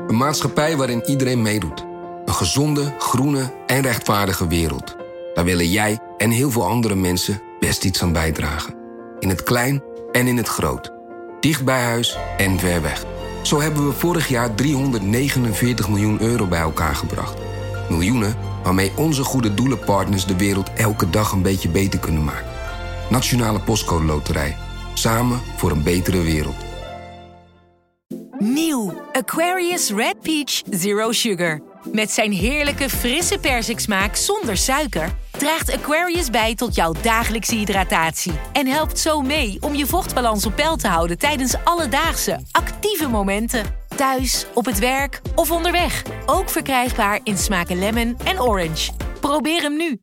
Een maatschappij waarin iedereen meedoet. Een gezonde, groene en rechtvaardige wereld. Daar willen jij en heel veel andere mensen best iets aan bijdragen. In het klein en in het groot. Dicht bij huis en ver weg. Zo hebben we vorig jaar 349 miljoen euro bij elkaar gebracht. Miljoenen waarmee onze goede doelenpartners de wereld elke dag een beetje beter kunnen maken. Nationale Postcode Loterij. Samen voor een betere wereld. Nieuw Aquarius Red Peach Zero Sugar. Met zijn heerlijke frisse persiksmaak zonder suiker draagt Aquarius bij tot jouw dagelijkse hydratatie. En helpt zo mee om je vochtbalans op peil te houden tijdens alledaagse, actieve momenten. Thuis, op het werk of onderweg. Ook verkrijgbaar in smaken lemon en orange. Probeer hem nu.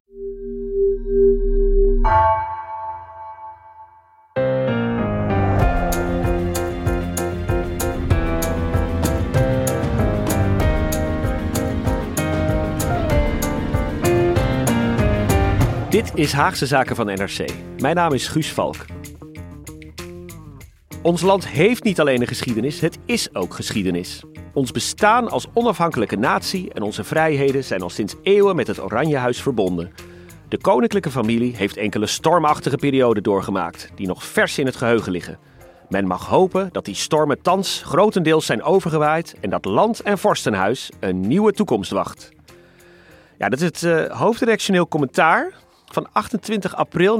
Dit is Haagse Zaken van NRC. Mijn naam is Guus Valk. Ons land heeft niet alleen een geschiedenis, het is ook geschiedenis. Ons bestaan als onafhankelijke natie en onze vrijheden zijn al sinds eeuwen met het Oranjehuis verbonden. De koninklijke familie heeft enkele stormachtige perioden doorgemaakt, die nog vers in het geheugen liggen. Men mag hopen dat die stormen thans grotendeels zijn overgewaaid en dat land en vorstenhuis een nieuwe toekomst wacht. Ja, dat is het hoofdredactioneel commentaar van 28 april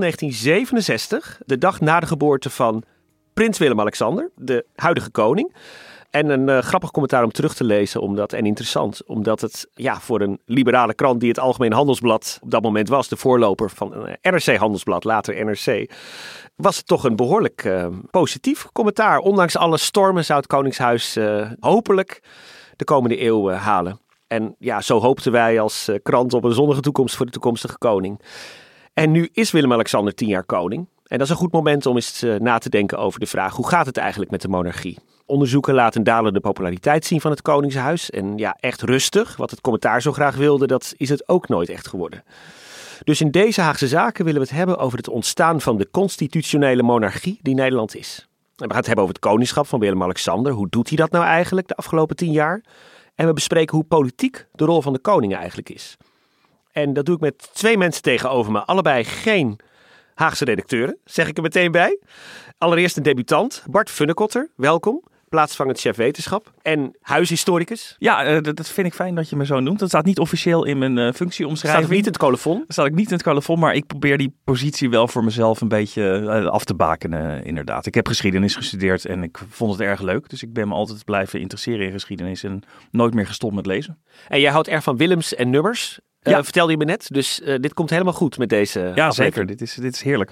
1967, de dag na de geboorte van prins Willem-Alexander, de huidige koning. En een grappig commentaar om terug te lezen, en interessant, omdat het voor een liberale krant die het Algemeen Handelsblad op dat moment was, de voorloper van NRC Handelsblad, later NRC, was het toch een behoorlijk positief commentaar. Ondanks alle stormen zou het Koningshuis hopelijk de komende eeuw halen. En ja, zo hoopten wij als krant op een zonnige toekomst voor de toekomstige koning. En nu is Willem-Alexander 10 jaar koning. En dat is een goed moment om eens na te denken over de vraag: hoe gaat het eigenlijk met de monarchie? Onderzoeken laten dalende populariteit zien van het Koningshuis. En ja, echt rustig, wat het commentaar zo graag wilde, dat is het ook nooit echt geworden. Dus in deze Haagse Zaken willen we het hebben over het ontstaan van de constitutionele monarchie die Nederland is. En we gaan het hebben over het koningschap van Willem-Alexander. Hoe doet hij dat nou eigenlijk de afgelopen 10 jaar? En we bespreken hoe politiek de rol van de koning eigenlijk is. En dat doe ik met 2 mensen tegenover me. Allebei geen Haagse redacteuren, zeg ik er meteen bij. Allereerst een debutant, Bart Funnekotter. Welkom. Plaatsvangend chef wetenschap en huishistoricus. Ja, dat vind ik fijn dat je me zo noemt. Dat staat niet officieel in mijn functieomschrijving. Staat niet in het colofon? Staat ik niet in het colofon, maar ik probeer die positie wel voor mezelf een beetje af te bakenen, inderdaad. Ik heb geschiedenis gestudeerd en ik vond het erg leuk. Dus ik ben me altijd blijven interesseren in geschiedenis en nooit meer gestopt met lezen. En jij houdt erg van Willems en nummers, vertelde je me net. Dus dit komt helemaal goed met deze Ja, zeker. Dit is heerlijk.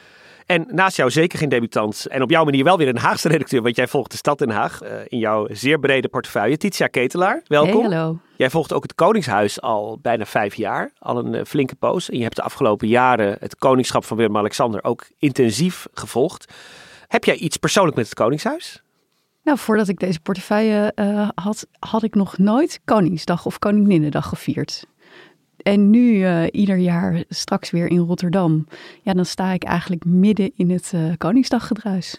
En naast jou zeker geen debutant en op jouw manier wel weer een Haagse redacteur, want jij volgt de stad Den Haag in jouw zeer brede portefeuille. Titia Ketelaar, welkom. Hey, hallo. Jij volgt ook het Koningshuis al bijna 5 jaar, al een flinke poos. En je hebt de afgelopen jaren het koningschap van Willem-Alexander ook intensief gevolgd. Heb jij iets persoonlijk met het Koningshuis? Nou, voordat ik deze portefeuille had ik nog nooit Koningsdag of Koninginnedag gevierd. En nu ieder jaar straks weer in Rotterdam. Ja, dan sta ik eigenlijk midden in het Koningsdaggedruis.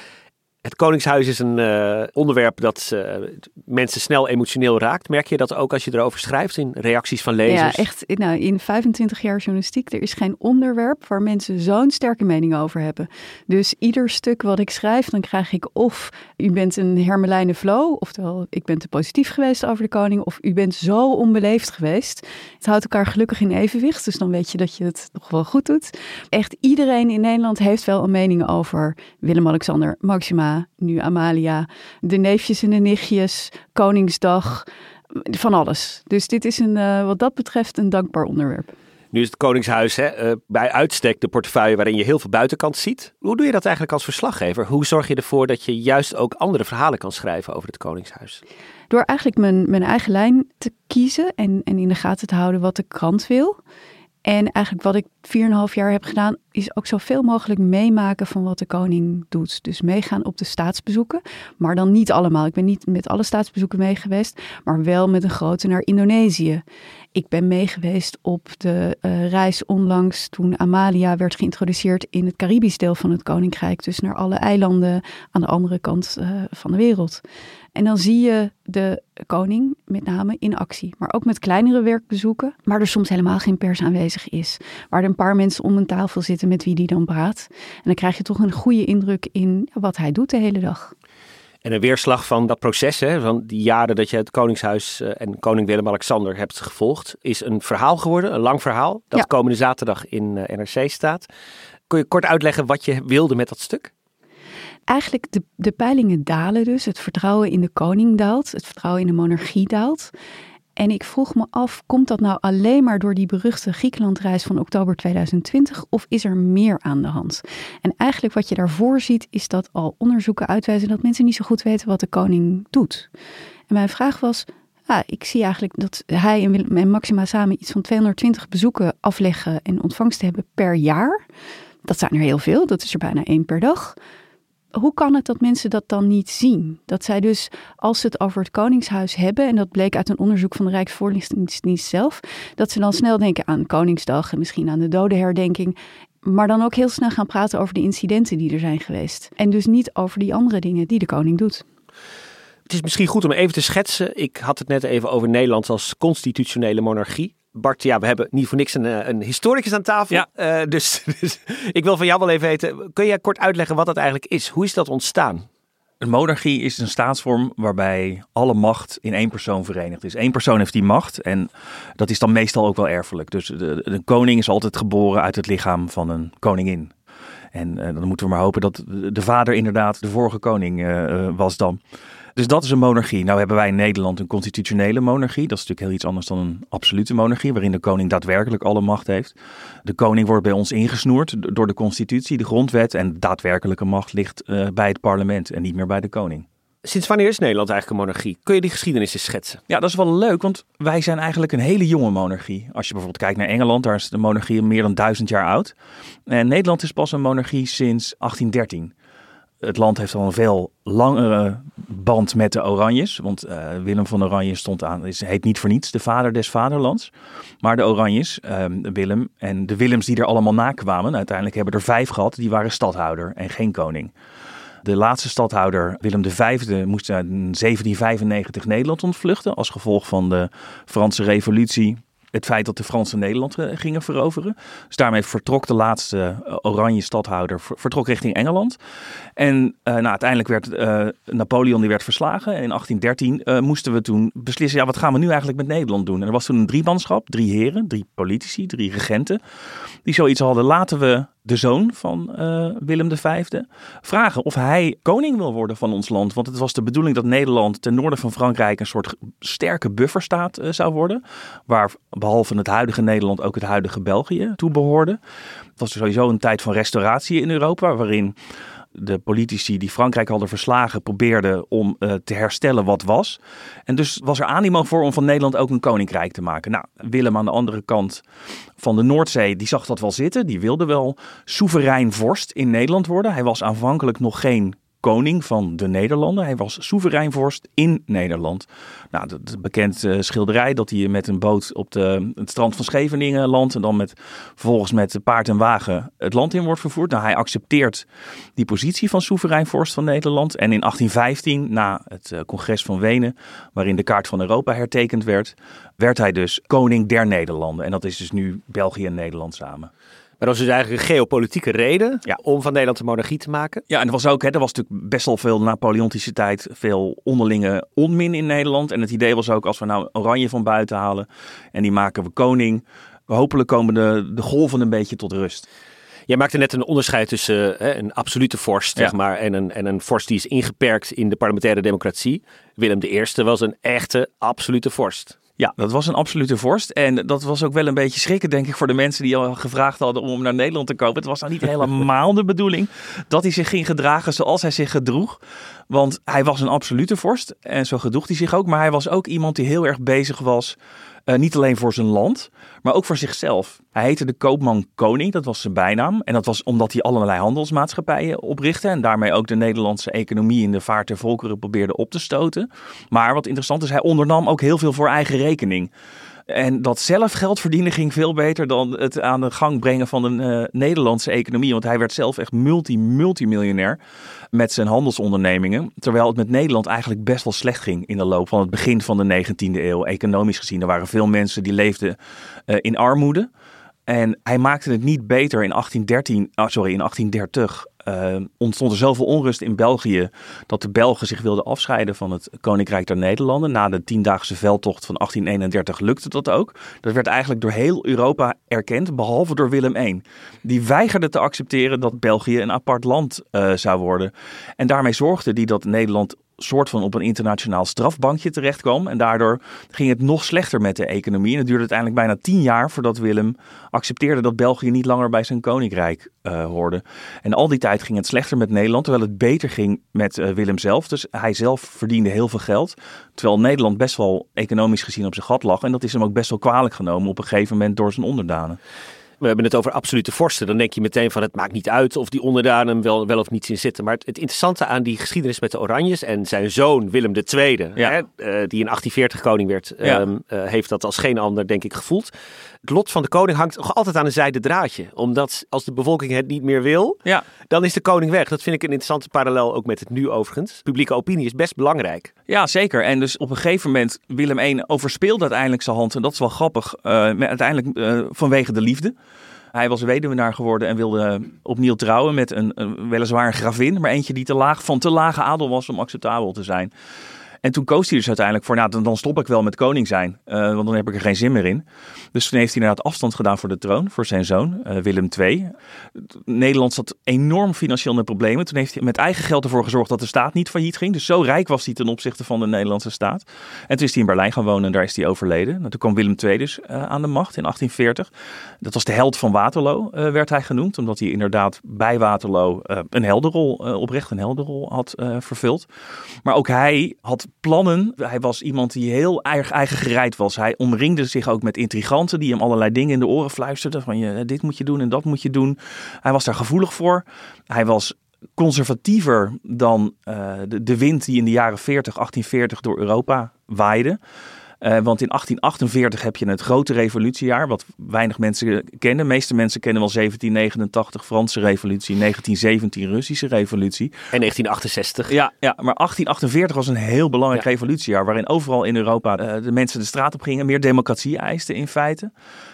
Het Koningshuis is een onderwerp dat mensen snel emotioneel raakt. Merk je dat ook als je erover schrijft in reacties van lezers? Ja, echt. Nou, in 25 jaar journalistiek, er is geen onderwerp waar mensen zo'n sterke mening over hebben. Dus ieder stuk wat ik schrijf, dan krijg ik of u bent een Hermelijne Vlo, oftewel ik ben te positief geweest over de koning, of u bent zo onbeleefd geweest. Het houdt elkaar gelukkig in evenwicht, dus dan weet je dat je het nog wel goed doet. Echt iedereen in Nederland heeft wel een mening over Willem-Alexander, Maxima, nu Amalia, de neefjes en de nichtjes, Koningsdag, van alles. Dus dit is wat dat betreft een dankbaar onderwerp. Nu is het Koningshuis bij uitstek de portefeuille waarin je heel veel buitenkant ziet. Hoe doe je dat eigenlijk als verslaggever? Hoe zorg je ervoor dat je juist ook andere verhalen kan schrijven over het Koningshuis? Door eigenlijk mijn eigen lijn te kiezen en in de gaten te houden wat de krant wil. En eigenlijk wat ik 4,5 jaar heb gedaan, is ook zoveel mogelijk meemaken van wat de koning doet. Dus meegaan op de staatsbezoeken, maar dan niet allemaal. Ik ben niet met alle staatsbezoeken mee geweest, maar wel met een grote naar Indonesië. Ik ben mee geweest op de reis onlangs toen Amalia werd geïntroduceerd in het Caribisch deel van het Koninkrijk. Dus naar alle eilanden aan de andere kant van de wereld. En dan zie je de koning met name in actie. Maar ook met kleinere werkbezoeken, waar er soms helemaal geen pers aanwezig is. Waar er een paar mensen om een tafel zitten met wie die dan praat. En dan krijg je toch een goede indruk in wat hij doet de hele dag. En een weerslag van dat proces, van die jaren dat je het Koningshuis en koning Willem-Alexander hebt gevolgd, is een verhaal geworden, een lang verhaal, dat komende zaterdag in NRC staat. Kun je kort uitleggen wat je wilde met dat stuk? Eigenlijk de peilingen dalen dus. Het vertrouwen in de koning daalt. Het vertrouwen in de monarchie daalt. En ik vroeg me af, komt dat nou alleen maar door die beruchte Griekenlandreis van oktober 2020 of is er meer aan de hand? En eigenlijk wat je daarvoor ziet is dat al onderzoeken uitwijzen dat mensen niet zo goed weten wat de koning doet. En mijn vraag was, ik zie eigenlijk dat hij en Willem en Maxima samen iets van 220 bezoeken afleggen en ontvangsten hebben per jaar. Dat zijn er heel veel, dat is er bijna 1 per dag. Hoe kan het dat mensen dat dan niet zien? Dat zij dus, als ze het over het Koningshuis hebben, en dat bleek uit een onderzoek van de Rijksvoorlichtingsdienst zelf, dat ze dan snel denken aan Koningsdag en misschien aan de dodenherdenking, maar dan ook heel snel gaan praten over de incidenten die er zijn geweest. En dus niet over die andere dingen die de koning doet. Het is misschien goed om even te schetsen. Ik had het net even over Nederland als constitutionele monarchie. Bart, we hebben niet voor niks een historicus aan tafel. Ja. Dus ik wil van jou wel even weten, kun jij kort uitleggen wat dat eigenlijk is? Hoe is dat ontstaan? Een monarchie is een staatsvorm waarbij alle macht in 1 persoon verenigd is. 1 persoon heeft die macht en dat is dan meestal ook wel erfelijk. Dus de koning is altijd geboren uit het lichaam van een koningin. En dan moeten we maar hopen dat de vader inderdaad de vorige koning was dan. Dus dat is een monarchie. Nou hebben wij in Nederland een constitutionele monarchie. Dat is natuurlijk heel iets anders dan een absolute monarchie, waarin de koning daadwerkelijk alle macht heeft. De koning wordt bij ons ingesnoerd door de constitutie, de grondwet. En de daadwerkelijke macht ligt bij het parlement en niet meer bij de koning. Sinds wanneer is Nederland eigenlijk een monarchie? Kun je die geschiedenis eens schetsen? Ja, dat is wel leuk, want wij zijn eigenlijk een hele jonge monarchie. Als je bijvoorbeeld kijkt naar Engeland, daar is de monarchie meer dan 1000 jaar oud. En Nederland is pas een monarchie sinds 1813. Het land heeft al een veel langere band met de Oranjes. Want Willem van Oranje heet niet voor niets de vader des vaderlands. Maar de Oranjes, Willem en de Willems die er allemaal nakwamen, uiteindelijk hebben er 5 gehad, die waren stadhouder en geen koning. De laatste stadhouder, Willem V, moest in 1795 Nederland ontvluchten als gevolg van de Franse Revolutie. Het feit dat de Fransen Nederland gingen veroveren. Dus daarmee vertrok de laatste oranje stadhouder richting Engeland. En uiteindelijk werd Napoleon werd verslagen. En in 1813 moesten we toen beslissen, wat gaan we nu eigenlijk met Nederland doen? En er was toen een driemanschap, 3 heren, 3 politici, 3 regenten. Die zoiets hadden, laten we de zoon van Willem V vragen of hij koning wil worden van ons land. Want het was de bedoeling dat Nederland ten noorden van Frankrijk een soort sterke bufferstaat zou worden. Waar behalve het huidige Nederland ook het huidige België toe behoorde. Het was sowieso een tijd van restauratie in Europa, waarin de politici die Frankrijk hadden verslagen probeerden om te herstellen wat was. En dus was er animo voor om van Nederland ook een koninkrijk te maken. Nou, Willem aan de andere kant van de Noordzee, die zag dat wel zitten. Die wilde wel soeverein vorst in Nederland worden. Hij was aanvankelijk nog geen koning van de Nederlanden. Hij was soeverein vorst in Nederland. Nou, dat is een bekend schilderij dat hij met een boot op het strand van Scheveningen landt en dan vervolgens met paard en wagen het land in wordt vervoerd. Nou, hij accepteert die positie van soeverein vorst van Nederland. En in 1815, na het congres van Wenen, waarin de kaart van Europa hertekend werd hij dus koning der Nederlanden. En dat is dus nu België en Nederland samen. Maar dat was dus eigenlijk een geopolitieke reden om van Nederland een monarchie te maken. Ja, en er was natuurlijk best wel veel Napoleontische tijd, veel onderlinge onmin in Nederland. En het idee was ook, als we nou Oranje van buiten halen en die maken we koning, hopelijk komen de golven een beetje tot rust. Jij maakte net een onderscheid tussen een absolute vorst zeg maar, en een vorst die is ingeperkt in de parlementaire democratie. Willem I was een echte absolute vorst. Ja, dat was een absolute vorst. En dat was ook wel een beetje schrikken, denk ik, voor de mensen die al gevraagd hadden om naar Nederland te komen. Het was nou niet helemaal de bedoeling dat hij zich ging gedragen zoals hij zich gedroeg. Want hij was een absolute vorst en zo gedroeg hij zich ook. Maar hij was ook iemand die heel erg bezig was, niet alleen voor zijn land, maar ook voor zichzelf. Hij heette de koopman koning, dat was zijn bijnaam. En dat was omdat hij allerlei handelsmaatschappijen oprichtte en daarmee ook de Nederlandse economie in de vaart der volkeren probeerde op te stoten. Maar wat interessant is, hij ondernam ook heel veel voor eigen rekening. En dat zelf geld verdienen ging veel beter dan het aan de gang brengen van de Nederlandse economie. Want hij werd zelf echt multimiljonair met zijn handelsondernemingen. Terwijl het met Nederland eigenlijk best wel slecht ging in de loop van het begin van de 19e eeuw. Economisch gezien, er waren veel mensen die leefden in armoede. En hij maakte het niet beter in 1830. Ontstond er zoveel onrust in België dat de Belgen zich wilden afscheiden van het Koninkrijk der Nederlanden. Na de 10-daagse veldtocht van 1831 lukte dat ook. Dat werd eigenlijk door heel Europa erkend, behalve door Willem I. Die weigerde te accepteren dat België een apart land zou worden. En daarmee zorgde hij dat Nederland soort van op een internationaal strafbankje terecht kwam. En daardoor ging het nog slechter met de economie. En het duurde uiteindelijk bijna 10 jaar voordat Willem accepteerde dat België niet langer bij zijn koninkrijk hoorde. En al die tijd ging het slechter met Nederland, terwijl het beter ging met Willem zelf. Dus hij zelf verdiende heel veel geld, terwijl Nederland best wel economisch gezien op zijn gat lag. En dat is hem ook best wel kwalijk genomen op een gegeven moment door zijn onderdanen. We hebben het over absolute vorsten. Dan denk je meteen van het maakt niet uit of die onderdanen wel of niet in zitten. Maar het interessante aan die geschiedenis met de Oranjes en zijn zoon Willem II, die in 1840 koning werd, heeft dat als geen ander denk ik gevoeld. Het lot van de koning hangt nog altijd aan een zijden draadje. Omdat als de bevolking het niet meer wil, dan is de koning weg. Dat vind ik een interessante parallel ook met het nu overigens. Publieke opinie is best belangrijk. Ja, zeker. En dus op een gegeven moment, Willem I overspeelde uiteindelijk zijn hand. En dat is wel grappig, uiteindelijk vanwege de liefde. Hij was weduwnaar geworden en wilde opnieuw trouwen met een weliswaar een gravin. Maar eentje die van te lage adel was om acceptabel te zijn. En toen koos hij dus uiteindelijk voor, dan stop ik wel met koning zijn, want dan heb ik er geen zin meer in. Dus toen heeft hij inderdaad afstand gedaan voor de troon, voor zijn zoon, Willem II. Nederland zat enorm financieel in de problemen. Toen heeft hij met eigen geld ervoor gezorgd dat de staat niet failliet ging. Dus zo rijk was hij ten opzichte van de Nederlandse staat. En toen is hij in Berlijn gaan wonen en daar is hij overleden. Toen kwam Willem II dus aan de macht in 1840. Dat was de held van Waterloo, werd hij genoemd, omdat hij inderdaad bij Waterloo een heldenrol had vervuld. Maar ook hij had plannen. Hij was iemand die heel eigen gereid was. Hij omringde zich ook met intriganten die hem allerlei dingen in de oren fluisterden. Van dit moet je doen en dat moet je doen. Hij was daar gevoelig voor. Hij was conservatiever dan de wind die in de jaren 1840 door Europa waaide. Want in 1848 heb je het grote revolutiejaar, wat weinig mensen kennen. De meeste mensen kennen wel 1789 Franse revolutie, 1917 Russische revolutie. En 1968. Ja, maar 1848 was een heel belangrijk revolutiejaar, waarin overal in Europa de mensen de straat op gingen, meer democratie eisten in feite.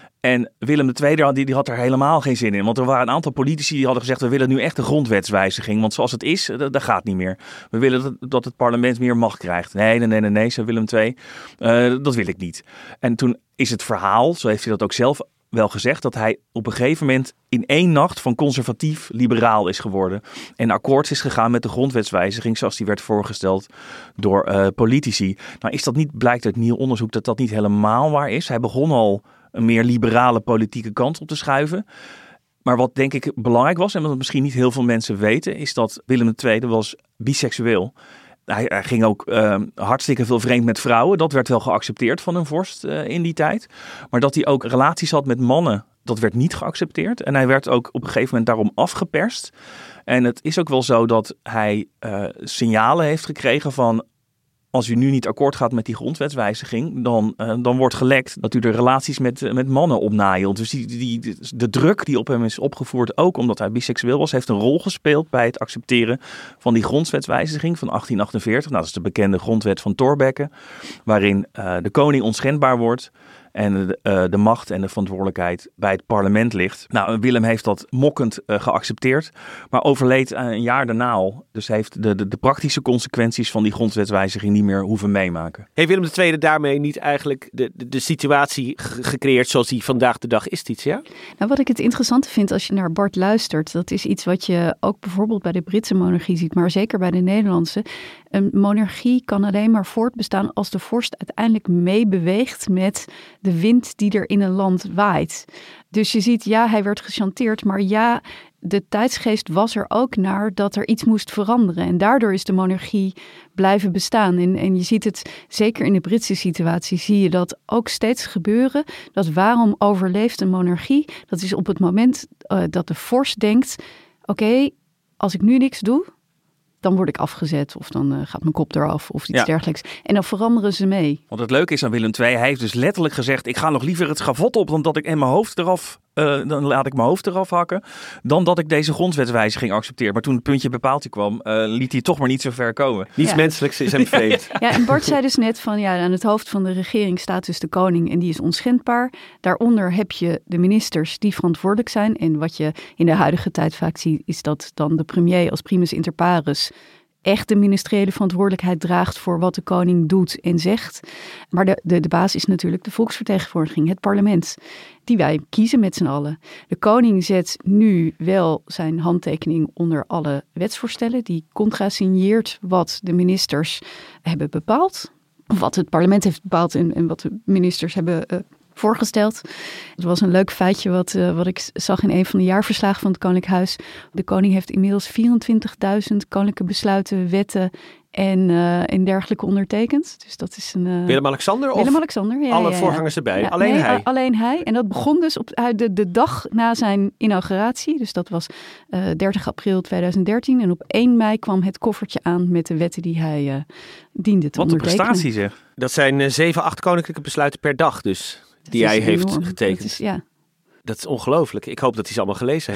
En Willem II die had er helemaal geen zin in. Want er waren een aantal politici die hadden gezegd, we willen nu echt een grondwetswijziging. Want zoals het is, dat gaat niet meer. We willen dat het parlement meer macht krijgt. Nee, zei Willem II. Dat wil ik niet. En toen is het verhaal, zo heeft hij dat ook zelf wel gezegd, dat hij op een gegeven moment in 1 nacht van conservatief liberaal is geworden. En akkoord is gegaan met de grondwetswijziging zoals die werd voorgesteld door politici. Nou is dat niet, blijkt uit nieuw onderzoek dat niet helemaal waar is. Hij begon al een meer liberale politieke kant op te schuiven. Maar wat denk ik belangrijk was, en wat misschien niet heel veel mensen weten, is dat Willem II was biseksueel. Hij ging ook hartstikke veel vreemd met vrouwen. Dat werd wel geaccepteerd van een vorst in die tijd. Maar dat hij ook relaties had met mannen, dat werd niet geaccepteerd. En hij werd ook op een gegeven moment daarom afgeperst. En het is ook wel zo dat hij signalen heeft gekregen van, als u nu niet akkoord gaat met die grondwetswijziging, dan wordt gelekt dat u de relaties met mannen opnaaielt. Dus de druk die op hem is opgevoerd, ook omdat hij biseksueel was, heeft een rol gespeeld bij het accepteren van die grondwetswijziging van 1848. Nou, dat is de bekende grondwet van Thorbecke, waarin de koning onschendbaar wordt en de macht en de verantwoordelijkheid bij het parlement ligt. Nou, Willem heeft dat mokkend geaccepteerd, maar overleed een jaar daarna al. Dus heeft de praktische consequenties van die grondwetswijziging niet meer hoeven meemaken. Heeft Willem II daarmee niet eigenlijk de situatie gecreëerd zoals die vandaag de dag is, Titia? Nou, wat ik het interessante vind als je naar Bart luistert, dat is iets wat je ook bijvoorbeeld bij de Britse monarchie ziet, maar zeker bij de Nederlandse. Een monarchie kan alleen maar voortbestaan als de vorst uiteindelijk meebeweegt met de wind die er in een land waait. Dus je ziet, hij werd gechanteerd, maar de tijdsgeest was er ook naar dat er iets moest veranderen. En daardoor is de monarchie blijven bestaan. En je ziet het, zeker in de Britse situatie, zie je dat ook steeds gebeuren. Dat waarom overleeft een monarchie? Dat is op het moment dat de vorst denkt, oké, als ik nu niks doe, dan word ik afgezet of dan gaat mijn kop eraf of iets dergelijks. En dan veranderen ze mee. Want het leuke is aan Willem II, hij heeft dus letterlijk gezegd, ik ga nog liever het schavot op dan dat ik mijn hoofd eraf, dan laat ik mijn hoofd eraf hakken, dan dat ik deze grondwetswijziging accepteer. Maar toen het puntje bepaaldje kwam, liet hij toch maar niet zo ver komen. Niets menselijks is hem vreemd. Ja, en Bart zei dus net van, aan het hoofd van de regering staat dus de koning en die is onschendbaar. Daaronder heb je de ministers die verantwoordelijk zijn. En wat je in de huidige tijd vaak ziet, is dat dan de premier als primus inter pares echt de ministeriële verantwoordelijkheid draagt voor wat de koning doet en zegt. Maar de basis is natuurlijk de volksvertegenwoordiging, het parlement, die wij kiezen met z'n allen. De koning zet nu wel zijn handtekening onder alle wetsvoorstellen. Die contrasigneert wat de ministers hebben bepaald. Wat het parlement heeft bepaald en wat de ministers hebben voorgesteld. Het was een leuk feitje wat ik zag in een van de jaarverslagen van het Koninklijk Huis. De koning heeft inmiddels 24.000 koninklijke besluiten, wetten en dergelijke ondertekend. Dus dat is een... Willem-Alexander? Willem-Alexander, ja. Alle voorgangers erbij? Alleen hij? Alleen hij. En dat begon dus op de dag na zijn inauguratie. Dus dat was 30 april 2013. En op 1 mei kwam het koffertje aan met de wetten die hij diende te ondertekenen. Wat een prestatie zeg. Dat zijn 7, 8 koninklijke besluiten per dag dus. Die hij heeft getekend. Dat is ongelooflijk. Ik hoop dat hij ze allemaal gelezen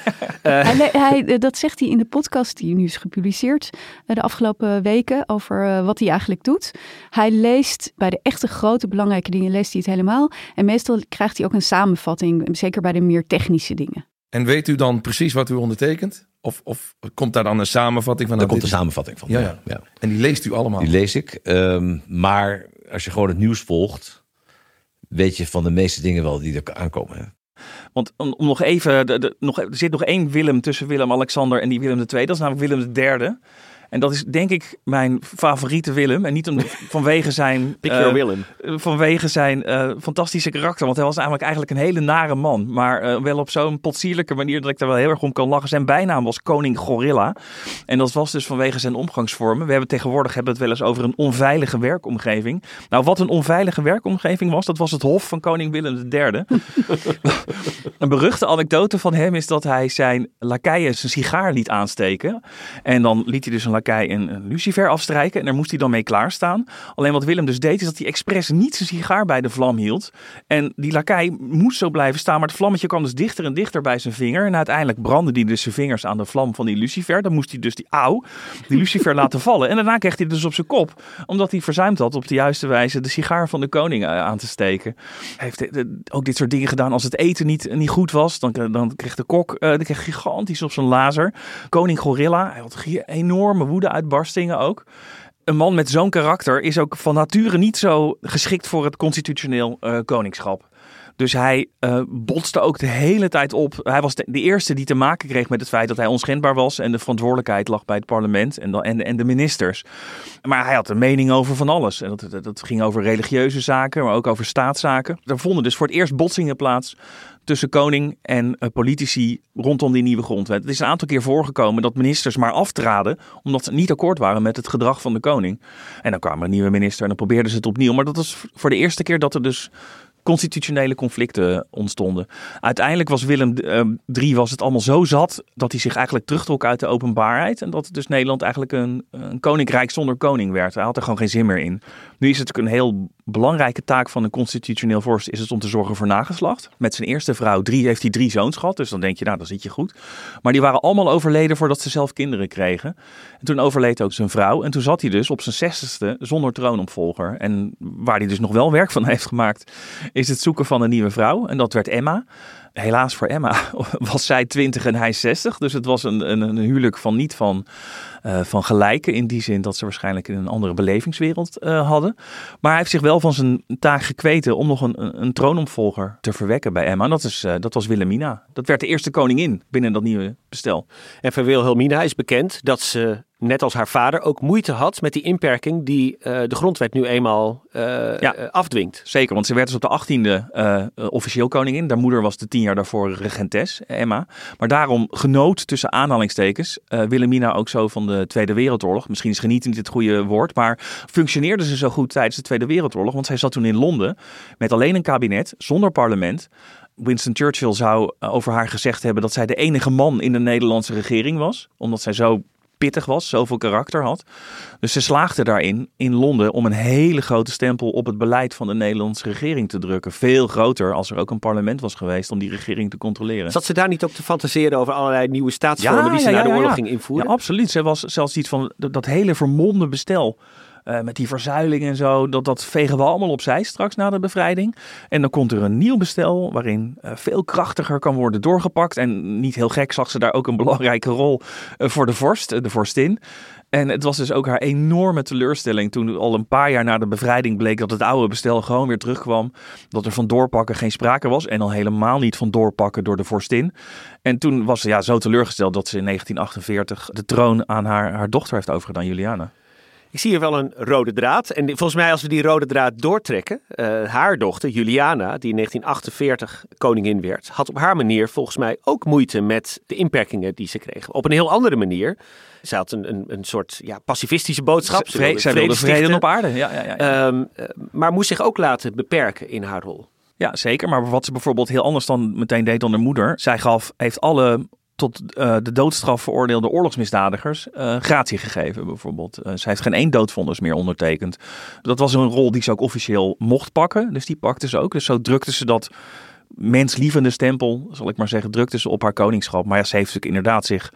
heeft. Dat zegt hij in de podcast die nu is gepubliceerd de afgelopen weken over wat hij eigenlijk doet. Hij leest bij de echte grote belangrijke dingen leest hij het helemaal. En meestal krijgt hij ook een samenvatting, zeker bij de meer technische dingen. En weet u dan precies wat u ondertekent? Of komt daar dan een samenvatting van? Daar komt een samenvatting van. Ja. En die leest u allemaal? Die lees ik. Maar als je gewoon het nieuws volgt, weet je van de meeste dingen wel die er aankomen. Hè? Want om nog even, er zit nog 1 Willem tussen Willem-Alexander en die Willem II. Dat is namelijk Willem III. En dat is denk ik mijn favoriete Willem. En niet vanwege zijn... vanwege zijn fantastische karakter. Want hij was eigenlijk een hele nare man. Maar wel op zo'n potsierlijke manier dat ik daar wel heel erg om kan lachen. Zijn bijnaam was Koning Gorilla. En dat was dus vanwege zijn omgangsvormen. We hebben tegenwoordig het wel eens over een onveilige werkomgeving. Nou, wat een onveilige werkomgeving was, dat was het hof van koning Willem III. Een beruchte anekdote van hem is dat hij zijn lakeien zijn sigaar liet aansteken. En dan liet hij dus een lakei een lucifer afstrijken en daar moest hij dan mee klaarstaan. Alleen wat Willem dus deed is dat hij expres niet zijn sigaar bij de vlam hield. En die lakei moest zo blijven staan, maar het vlammetje kwam dus dichter en dichter bij zijn vinger. En uiteindelijk brandde hij dus zijn vingers aan de vlam van die lucifer. Dan moest hij dus die lucifer laten vallen. En daarna kreeg hij dus op zijn kop, omdat hij verzuimd had op de juiste wijze de sigaar van de koning aan te steken. Hij heeft ook dit soort dingen gedaan als het eten niet goed was. Dan kreeg de kok gigantisch op zijn lazer. Koning Gorilla, hij had enorme woede-uitbarstingen ook. Een man met zo'n karakter is ook van nature niet zo geschikt voor het constitutioneel koningschap. Dus hij botste ook de hele tijd op. Hij was de eerste die te maken kreeg met het feit dat hij onschendbaar was. En de verantwoordelijkheid lag bij het parlement en de ministers. Maar hij had een mening over van alles. En dat ging over religieuze zaken, maar ook over staatszaken. Er vonden dus voor het eerst botsingen plaats tussen koning en politici rondom die nieuwe grondwet. Het is een aantal keer voorgekomen dat ministers maar aftraden omdat ze niet akkoord waren met het gedrag van de koning. En dan kwam er een nieuwe minister en dan probeerden ze het opnieuw. Maar dat was voor de eerste keer dat er dus constitutionele conflicten ontstonden. Uiteindelijk was Willem III was het allemaal zo zat dat hij zich eigenlijk terugtrok uit de openbaarheid. En dat dus Nederland eigenlijk een koninkrijk zonder koning werd. Hij had er gewoon geen zin meer in. Nu is het een heel belangrijke taak van een constitutioneel vorst is het om te zorgen voor nageslacht. Met zijn eerste vrouw heeft hij 3 zoons gehad. Dus dan denk je, nou, dan zit je goed. Maar die waren allemaal overleden voordat ze zelf kinderen kregen. En toen overleed ook zijn vrouw. En toen zat hij dus op zijn 60ste zonder troonopvolger. En waar hij dus nog wel werk van heeft gemaakt, is het zoeken van een nieuwe vrouw. En dat werd Emma. Helaas voor Emma was zij 20 en hij 60. Dus het was een huwelijk van gelijken. In die zin dat ze waarschijnlijk in een andere belevingswereld hadden. Maar hij heeft zich wel van zijn taak gekweten om nog een troonopvolger te verwekken bij Emma. En dat was Wilhelmina. Dat werd de eerste koningin binnen dat nieuwe bestel. En voor Wilhelmina is bekend dat ze, net als haar vader, ook moeite had met die inperking die de grondwet nu eenmaal afdwingt. Zeker, want ze werd dus op de 18e officieel koningin. Haar moeder was de 10 jaar daarvoor regentes, Emma. Maar daarom genoot, tussen aanhalingstekens, Wilhelmina ook zo van de Tweede Wereldoorlog. Misschien is genieten niet het goede woord, maar functioneerde ze zo goed tijdens de Tweede Wereldoorlog. Want zij zat toen in Londen met alleen een kabinet, zonder parlement. Winston Churchill zou over haar gezegd hebben dat zij de enige man in de Nederlandse regering was. Omdat zij zo pittig was, zoveel karakter had. Dus ze slaagde daarin, in Londen, om een hele grote stempel op het beleid van de Nederlandse regering te drukken. Veel groter als er ook een parlement was geweest om die regering te controleren. Zat ze daar niet ook te fantaseren over allerlei nieuwe staatsvormen die ze na de oorlog ging invoeren? Ja, absoluut. Ze was zelfs iets van dat hele vermomde bestel. Met die verzuiling en zo, dat vegen we allemaal opzij straks na de bevrijding. En dan komt er een nieuw bestel waarin veel krachtiger kan worden doorgepakt. En niet heel gek zag ze daar ook een belangrijke rol voor de vorst, de vorstin. En het was dus ook haar enorme teleurstelling toen al een paar jaar na de bevrijding bleek dat het oude bestel gewoon weer terugkwam. Dat er van doorpakken geen sprake was en al helemaal niet van doorpakken door de vorstin. En toen was ze zo teleurgesteld dat ze in 1948 de troon aan haar dochter heeft overgedaan, Juliana. Ik zie hier wel een rode draad. En volgens mij als we die rode draad doortrekken, haar dochter Juliana, die in 1948 koningin werd, had op haar manier volgens mij ook moeite met de inperkingen die ze kreeg. Op een heel andere manier. Zij had een soort pacifistische boodschap. Zij wilde vrede op aarde. Ja. Maar moest zich ook laten beperken in haar rol. Ja, zeker. Maar wat ze bijvoorbeeld heel anders dan meteen deed dan haar moeder. Zij heeft alle tot de doodstraf veroordeelde oorlogsmisdadigers gratie gegeven bijvoorbeeld. Zij heeft geen 1 doodvonnis meer ondertekend. Dat was een rol die ze ook officieel mocht pakken. Dus die pakte ze ook. Dus zo drukte ze dat menslievende stempel, zal ik maar zeggen, drukte ze op haar koningschap. Maar ze heeft natuurlijk inderdaad zich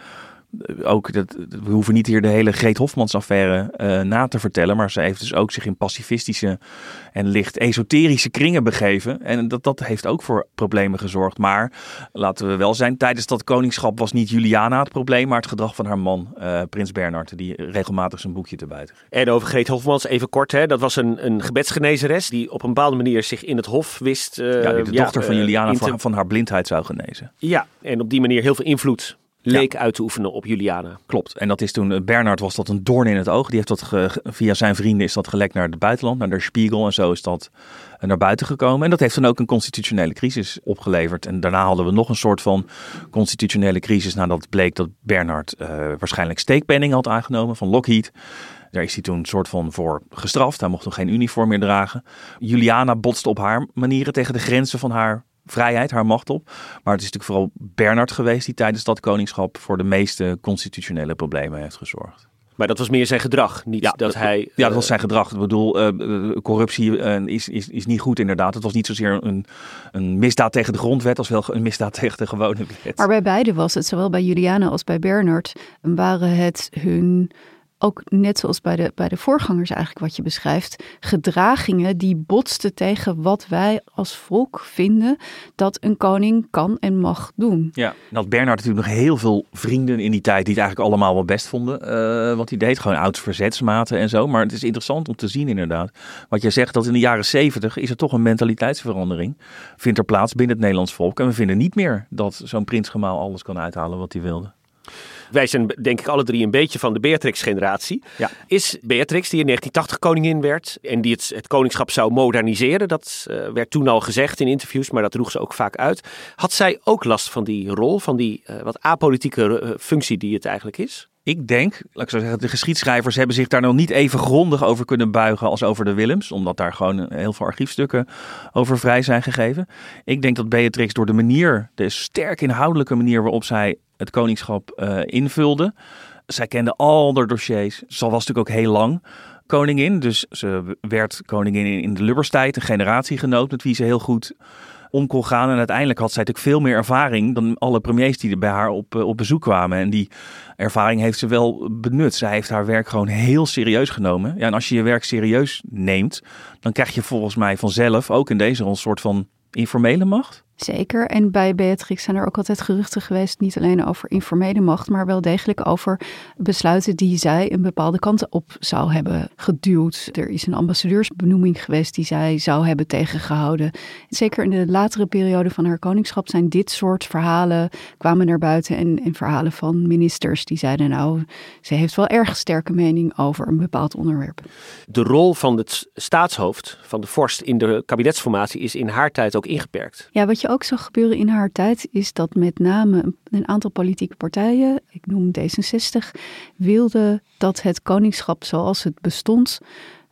ook, we hoeven niet hier de hele Greet Hofmans affaire na te vertellen, maar ze heeft dus ook zich in pacifistische en licht esoterische kringen begeven. En dat heeft ook voor problemen gezorgd. Maar laten we wel zijn, tijdens dat koningschap was niet Juliana het probleem, maar het gedrag van haar man, prins Bernhard, die regelmatig zijn boekje te buiten ging. En over Greet Hofmans, even kort, hè, dat was een gebedsgenezeres die op een bepaalde manier zich in het hof wist. Die de dochter van Juliana van haar blindheid zou genezen. Ja, en op die manier heel veel invloed leek uit te oefenen op Juliana. Klopt. En dat is toen, Bernhard was dat een doorn in het oog. Die heeft dat via zijn vrienden is dat gelekt naar het buitenland, naar de Spiegel. En zo is dat naar buiten gekomen. En dat heeft dan ook een constitutionele crisis opgeleverd. En daarna hadden we nog een soort van constitutionele crisis nadat het bleek dat Bernhard waarschijnlijk steekpenning had aangenomen van Lockheed. Daar is hij toen een soort van voor gestraft. Hij mocht nog geen uniform meer dragen. Juliana botste op haar manieren tegen de grenzen van haar vrijheid, haar macht op. Maar het is natuurlijk vooral Bernhard geweest die tijdens dat koningschap voor de meeste constitutionele problemen heeft gezorgd. Maar dat was meer zijn gedrag, niet dat hij... Ja, dat was zijn gedrag. Ik bedoel, corruptie is niet goed inderdaad. Het was niet zozeer een misdaad tegen de grondwet als wel een misdaad tegen de gewone wet. Maar bij beide was het, zowel bij Juliana als bij Bernhard, waren het hun, ook net zoals bij de voorgangers eigenlijk wat je beschrijft, gedragingen die botsten tegen wat wij als volk vinden dat een koning kan en mag doen. Ja, en had Bernhard natuurlijk nog heel veel vrienden in die tijd die het eigenlijk allemaal wel best vonden. Want hij deed gewoon oud verzetsmaten en zo. Maar het is interessant om te zien inderdaad. Wat jij zegt, dat in de jaren 70 is er toch een mentaliteitsverandering. Vindt er plaats binnen het Nederlands volk. En we vinden niet meer dat zo'n prinsgemaal alles kan uithalen wat hij wilde. Wij zijn denk ik alle drie een beetje van de Beatrix-generatie. Ja. Is Beatrix, die in 1980 koningin werd en die het koningschap zou moderniseren, dat werd toen al gezegd in interviews, maar dat droeg ze ook vaak uit. Had zij ook last van die rol, van die wat apolitieke functie die het eigenlijk is? Ik denk, laat ik zo zeggen, de geschiedschrijvers hebben zich daar nog niet even grondig over kunnen buigen als over de Willems, omdat daar gewoon heel veel archiefstukken over vrij zijn gegeven. Ik denk dat Beatrix door de manier, de sterk inhoudelijke manier waarop zij het koningschap invulde. Zij kende al haar dossiers. Ze was natuurlijk ook heel lang koningin. Dus ze werd koningin in de Lubberstijd, een generatiegenoot met wie ze heel goed om kon gaan. En uiteindelijk had zij natuurlijk veel meer ervaring dan alle premiers die er bij haar op bezoek kwamen. En die ervaring heeft ze wel benut. Zij heeft haar werk gewoon heel serieus genomen. Ja, en als je je werk serieus neemt, dan krijg je volgens mij vanzelf ook in deze rol een soort van informele macht. Zeker. En bij Beatrix zijn er ook altijd geruchten geweest, niet alleen over informele macht, maar wel degelijk over besluiten die zij een bepaalde kant op zou hebben geduwd. Er is een ambassadeursbenoeming geweest die zij zou hebben tegengehouden. Zeker in de latere periode van haar koningschap zijn dit soort verhalen kwamen naar buiten en verhalen van ministers die zeiden nou, ze heeft wel erg sterke mening over een bepaald onderwerp. De rol van het staatshoofd, van de vorst in de kabinetsformatie is in haar tijd ook ingeperkt. Ja, wat je ook zag gebeuren in haar tijd is dat met name een aantal politieke partijen, ik noem D66, wilden dat het koningschap zoals het bestond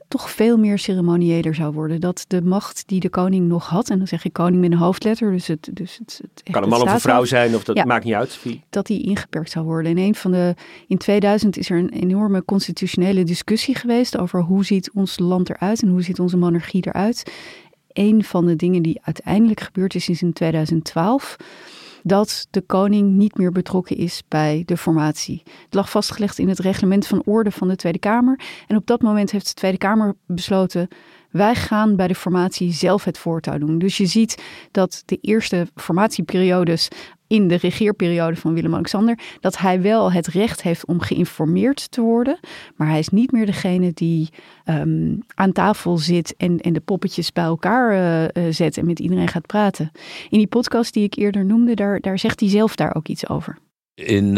toch veel meer ceremonieeler zou worden. Dat de macht die de koning nog had, en dan zeg ik koning met een hoofdletter, dus het kan een man of een vrouw zijn, of dat maakt niet uit. Dat die ingeperkt zou worden. In 2000 is er een enorme constitutionele discussie geweest over hoe ziet ons land eruit en hoe ziet onze monarchie eruit. Een van de dingen die uiteindelijk gebeurd is in 2012... dat de koning niet meer betrokken is bij de formatie. Het lag vastgelegd in het reglement van orde van de Tweede Kamer. En op dat moment heeft de Tweede Kamer besloten, wij gaan bij de formatie zelf het voortouw doen. Dus je ziet dat de eerste formatieperiodes in de regeerperiode van Willem-Alexander, dat hij wel het recht heeft om geïnformeerd te worden. Maar hij is niet meer degene die aan tafel zit en de poppetjes bij elkaar zet en met iedereen gaat praten. In die podcast die ik eerder noemde, daar zegt hij zelf daar ook iets over. In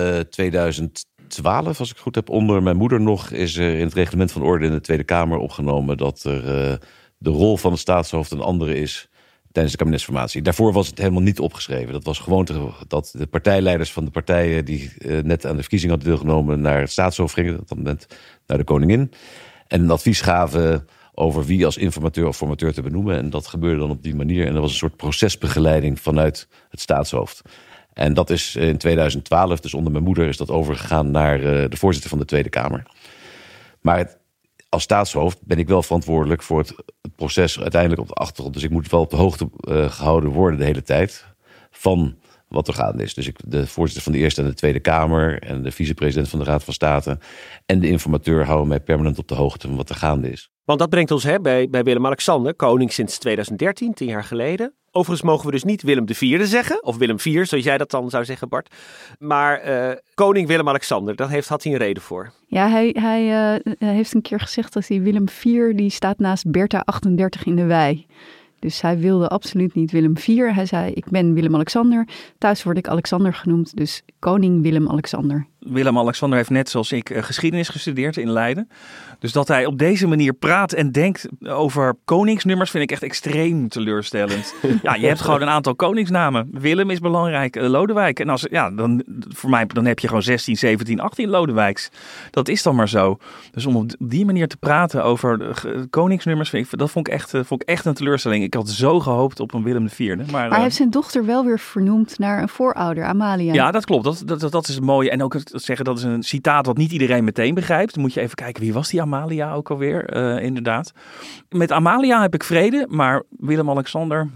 2012, als ik goed heb, onder mijn moeder nog, is er in het reglement van orde in de Tweede Kamer opgenomen dat er de rol van het staatshoofd een andere is tijdens de kabinetsformatie. Daarvoor was het helemaal niet opgeschreven. Dat was gewoon dat de partijleiders van de partijen die net aan de verkiezing hadden deelgenomen naar het staatshoofd gingen, op dat moment naar de koningin, en een advies gaven over wie als informateur of formateur te benoemen. En dat gebeurde dan op die manier. En dat was een soort procesbegeleiding vanuit het staatshoofd. En dat is in 2012, dus onder mijn moeder, is dat overgegaan naar de voorzitter van de Tweede Kamer. Maar als staatshoofd ben ik wel verantwoordelijk voor het proces uiteindelijk op de achtergrond. Dus ik moet wel op de hoogte gehouden worden de hele tijd van wat er gaande is. Dus de voorzitter van de Eerste en de Tweede Kamer en de vicepresident van de Raad van State en de informateur houden mij permanent op de hoogte van wat er gaande is. Want dat brengt ons bij Willem-Alexander, koning sinds 2013, 10 jaar geleden. Overigens mogen we dus niet Willem IV zeggen, of Willem IV, zoals jij dat dan zou zeggen, Bart. Maar koning Willem-Alexander, daar had hij een reden voor. Ja, hij heeft een keer gezegd dat hij Willem IV, die staat naast Bertha 38 in de wei. Dus hij wilde absoluut niet Willem IV. Hij zei, ik ben Willem-Alexander. Thuis word ik Alexander genoemd, dus koning Willem-Alexander. Willem-Alexander heeft net zoals ik geschiedenis gestudeerd in Leiden. Dus dat hij op deze manier praat en denkt over koningsnummers vind ik echt extreem teleurstellend. Ja, je hebt gewoon een aantal koningsnamen. Willem is belangrijk, Lodewijk. En voor mij dan heb je gewoon 16, 17, 18 Lodewijks. Dat is dan maar zo. Dus om op die manier te praten over koningsnummers, dat vond ik echt een teleurstelling. Ik had zo gehoopt op een Willem IV. Maar hij heeft zijn dochter wel weer vernoemd naar een voorouder, Amalia. Ja, dat klopt. Dat is mooi. En ook zeggen, dat is een citaat wat niet iedereen meteen begrijpt. Dan moet je even kijken, wie was die Amalia ook alweer? Inderdaad. Met Amalia heb ik vrede, maar Willem-Alexander...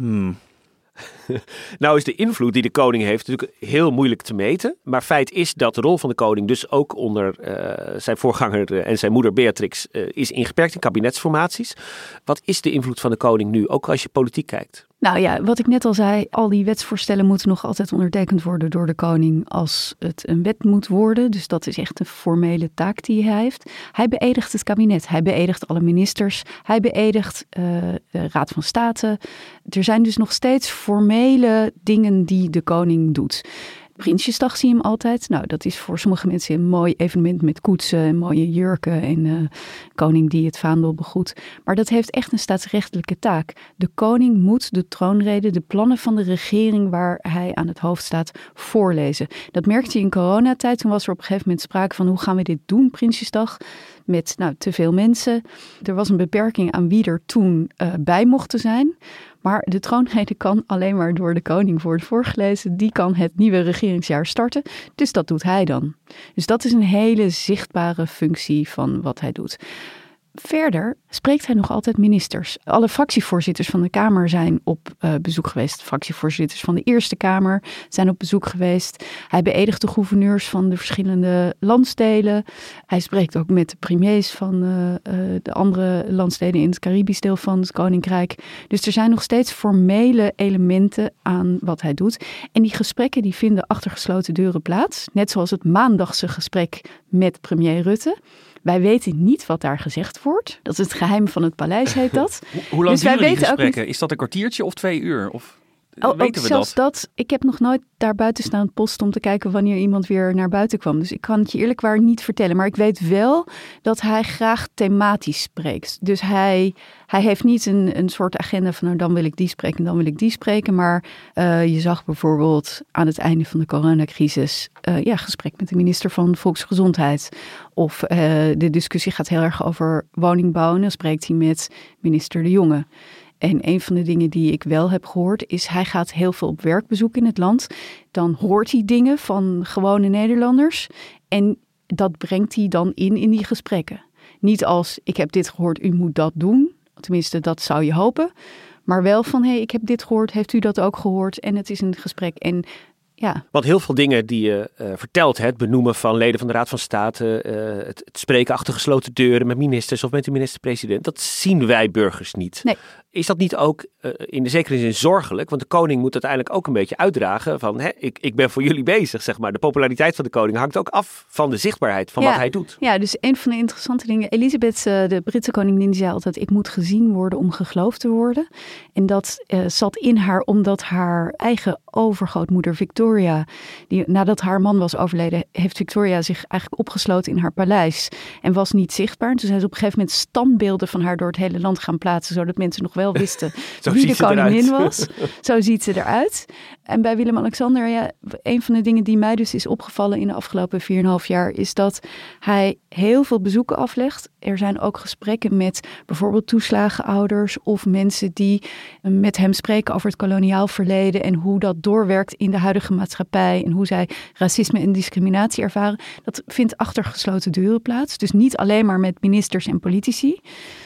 Nou is de invloed die de koning heeft natuurlijk heel moeilijk te meten. Maar feit is dat de rol van de koning dus ook onder zijn voorganger en zijn moeder Beatrix is ingeperkt in kabinetsformaties. Wat is de invloed van de koning nu, ook als je politiek kijkt? Nou ja, wat ik net al zei, al die wetsvoorstellen moeten nog altijd ondertekend worden door de koning als het een wet moet worden. Dus dat is echt een formele taak die hij heeft. Hij beëdigt het kabinet, hij beëdigt alle ministers, hij beëdigt de Raad van State. Er zijn dus nog steeds formele dingen die de koning doet. Prinsjesdag zie je hem altijd. Nou, dat is voor sommige mensen een mooi evenement met koetsen en mooie jurken en koning die het vaandel begroet. Maar dat heeft echt een staatsrechtelijke taak. De koning moet de troonrede, de plannen van de regering waar hij aan het hoofd staat, voorlezen. Dat merkte je in coronatijd. Toen was er op een gegeven moment sprake van hoe gaan we dit doen, Prinsjesdag? Met te veel mensen. Er was een beperking aan wie er toen bij mochten zijn. Maar de troonrede kan alleen maar door de koning worden voorgelezen. Die kan het nieuwe regeringsjaar starten. Dus dat doet hij dan. Dus dat is een hele zichtbare functie van wat hij doet. Verder spreekt hij nog altijd ministers. Alle fractievoorzitters van de Kamer zijn op bezoek geweest. Fractievoorzitters van de Eerste Kamer zijn op bezoek geweest. Hij beëdigt de gouverneurs van de verschillende landsdelen. Hij spreekt ook met de premiers van de andere landsdelen in het Caribisch deel van het Koninkrijk. Dus er zijn nog steeds formele elementen aan wat hij doet. En die gesprekken die vinden achter gesloten deuren plaats. Net zoals het maandagse gesprek met premier Rutte. Wij weten niet wat daar gezegd wordt. Dat is het geheim van het paleis, heet dat. Hoe lang dus wij duren die weten gesprekken? Ook niet... Is dat een kwartiertje of 2 uur? Of... weten we zelfs dat? Ik heb nog nooit daar buiten staan post om te kijken wanneer iemand weer naar buiten kwam. Dus ik kan het je eerlijkwaar niet vertellen. Maar ik weet wel dat hij graag thematisch spreekt. Dus hij heeft niet een soort agenda van nou, dan wil ik die spreken en dan wil ik die spreken. Maar je zag bijvoorbeeld aan het einde van de coronacrisis gesprek met de minister van Volksgezondheid. Of de discussie gaat heel erg over woningbouw. En dan spreekt hij met minister De Jonge. En een van de dingen die ik wel heb gehoord is, hij gaat heel veel op werkbezoek in het land. Dan hoort hij dingen van gewone Nederlanders. En dat brengt hij dan in die gesprekken. Niet als, ik heb dit gehoord, u moet dat doen. Tenminste, dat zou je hopen. Maar wel van, ik heb dit gehoord, heeft u dat ook gehoord? En het is een gesprek. En ja. Want heel veel dingen die je vertelt, het benoemen van leden van de Raad van State, het spreken achter gesloten deuren met ministers of met de minister-president, dat zien wij burgers niet. Nee. Is dat niet ook in de zekere zin zorgelijk? Want de koning moet uiteindelijk ook een beetje uitdragen van, ik ben voor jullie bezig, zeg maar. De populariteit van de koning hangt ook af van de zichtbaarheid van wat hij doet. Ja, dus een van de interessante dingen. Elisabeth, de Britse koningin, die zei altijd, ik moet gezien worden om geloofd te worden. En dat zat in haar omdat haar eigen overgrootmoeder Victoria, die nadat haar man was overleden, heeft Victoria zich eigenlijk opgesloten in haar paleis en was niet zichtbaar. En toen zijn ze op een gegeven moment standbeelden van haar door het hele land gaan plaatsen, zodat mensen nog wel wisten wie de koningin was. Zo ziet ze eruit. En bij Willem-Alexander, een van de dingen die mij dus is opgevallen in de afgelopen 4,5 jaar, is dat hij heel veel bezoeken aflegt. Er zijn ook gesprekken met bijvoorbeeld toeslagenouders of mensen die met hem spreken over het koloniaal verleden en hoe dat doorwerkt in de huidige maatschappij en hoe zij racisme en discriminatie ervaren. Dat vindt achter gesloten deuren plaats. Dus niet alleen maar met ministers en politici.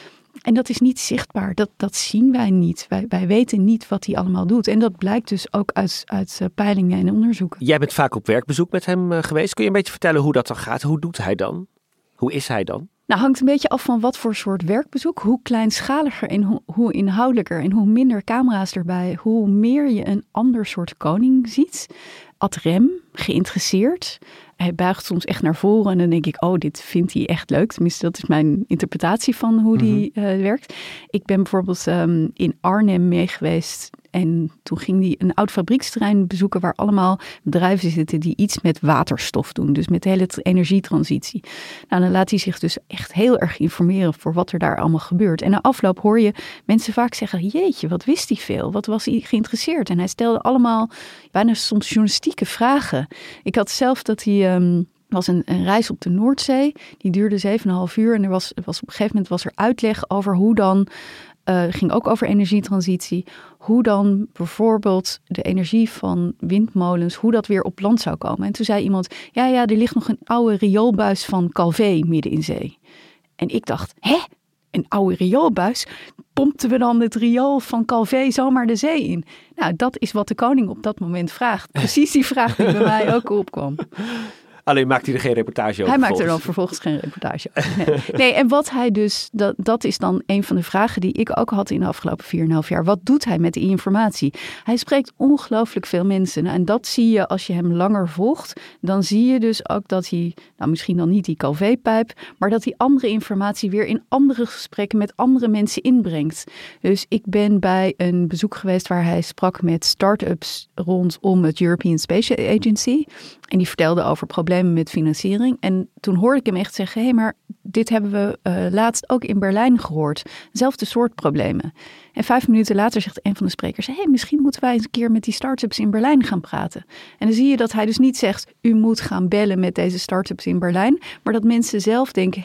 En dat is niet zichtbaar. Dat zien wij niet. Wij weten niet wat hij allemaal doet. En dat blijkt dus ook uit peilingen en onderzoeken. Jij bent vaak op werkbezoek met hem geweest. Kun je een beetje vertellen hoe dat dan gaat? Hoe doet hij dan? Hoe is hij dan? Nou, hangt een beetje af van wat voor soort werkbezoek. Hoe kleinschaliger en hoe inhoudelijker en hoe minder camera's erbij. Hoe meer je een ander soort koning ziet. Ad rem, geïnteresseerd. Hij buigt soms echt naar voren en dan denk ik, dit vindt hij echt leuk. Tenminste, dat is mijn interpretatie van hoe die werkt. Ik ben bijvoorbeeld in Arnhem mee geweest en toen ging hij een oud fabrieksterrein bezoeken waar allemaal bedrijven zitten die iets met waterstof doen. Dus met de hele energietransitie. Nou, dan laat hij zich dus echt heel erg informeren voor wat er daar allemaal gebeurt. En na afloop hoor je mensen vaak zeggen, jeetje, wat wist hij veel? Wat was hij geïnteresseerd? En hij stelde allemaal bijna soms journalistieke vragen. Ik had zelf dat hij was een reis op de Noordzee. Die duurde 7,5 uur. En op een gegeven moment was er uitleg over hoe dan, ging ook over energietransitie, hoe dan bijvoorbeeld de energie van windmolens, hoe dat weer op land zou komen. En toen zei iemand, ja, er ligt nog een oude rioolbuis van Calvé midden in zee. En ik dacht, een oude rioolbuis? Pompten we dan het riool van Calvé zomaar de zee in? Nou, dat is wat de koning op dat moment vraagt. Precies die vraag die bij mij ook opkwam. Alleen maakt hij er geen reportage over? Hij maakt er dan vervolgens geen reportage over. Nee, en wat hij dus, dat is dan een van de vragen die ik ook had in de afgelopen 4,5 jaar. Wat doet hij met die informatie? Hij spreekt ongelooflijk veel mensen. En dat zie je als je hem langer volgt. Dan zie je dus ook dat hij, misschien dan niet die Calvé-pijp, maar dat hij andere informatie weer in andere gesprekken met andere mensen inbrengt. Dus ik ben bij een bezoek geweest waar hij sprak met start-ups rondom het European Space Agency. En die vertelde over problemen met financiering. En toen hoorde ik hem echt zeggen, maar dit hebben we laatst ook in Berlijn gehoord. Zelfde soort problemen. En 5 minuten later zegt een van de sprekers, misschien moeten wij eens een keer met die start-ups in Berlijn gaan praten. En dan zie je dat hij dus niet zegt, u moet gaan bellen met deze start-ups in Berlijn. Maar dat mensen zelf denken,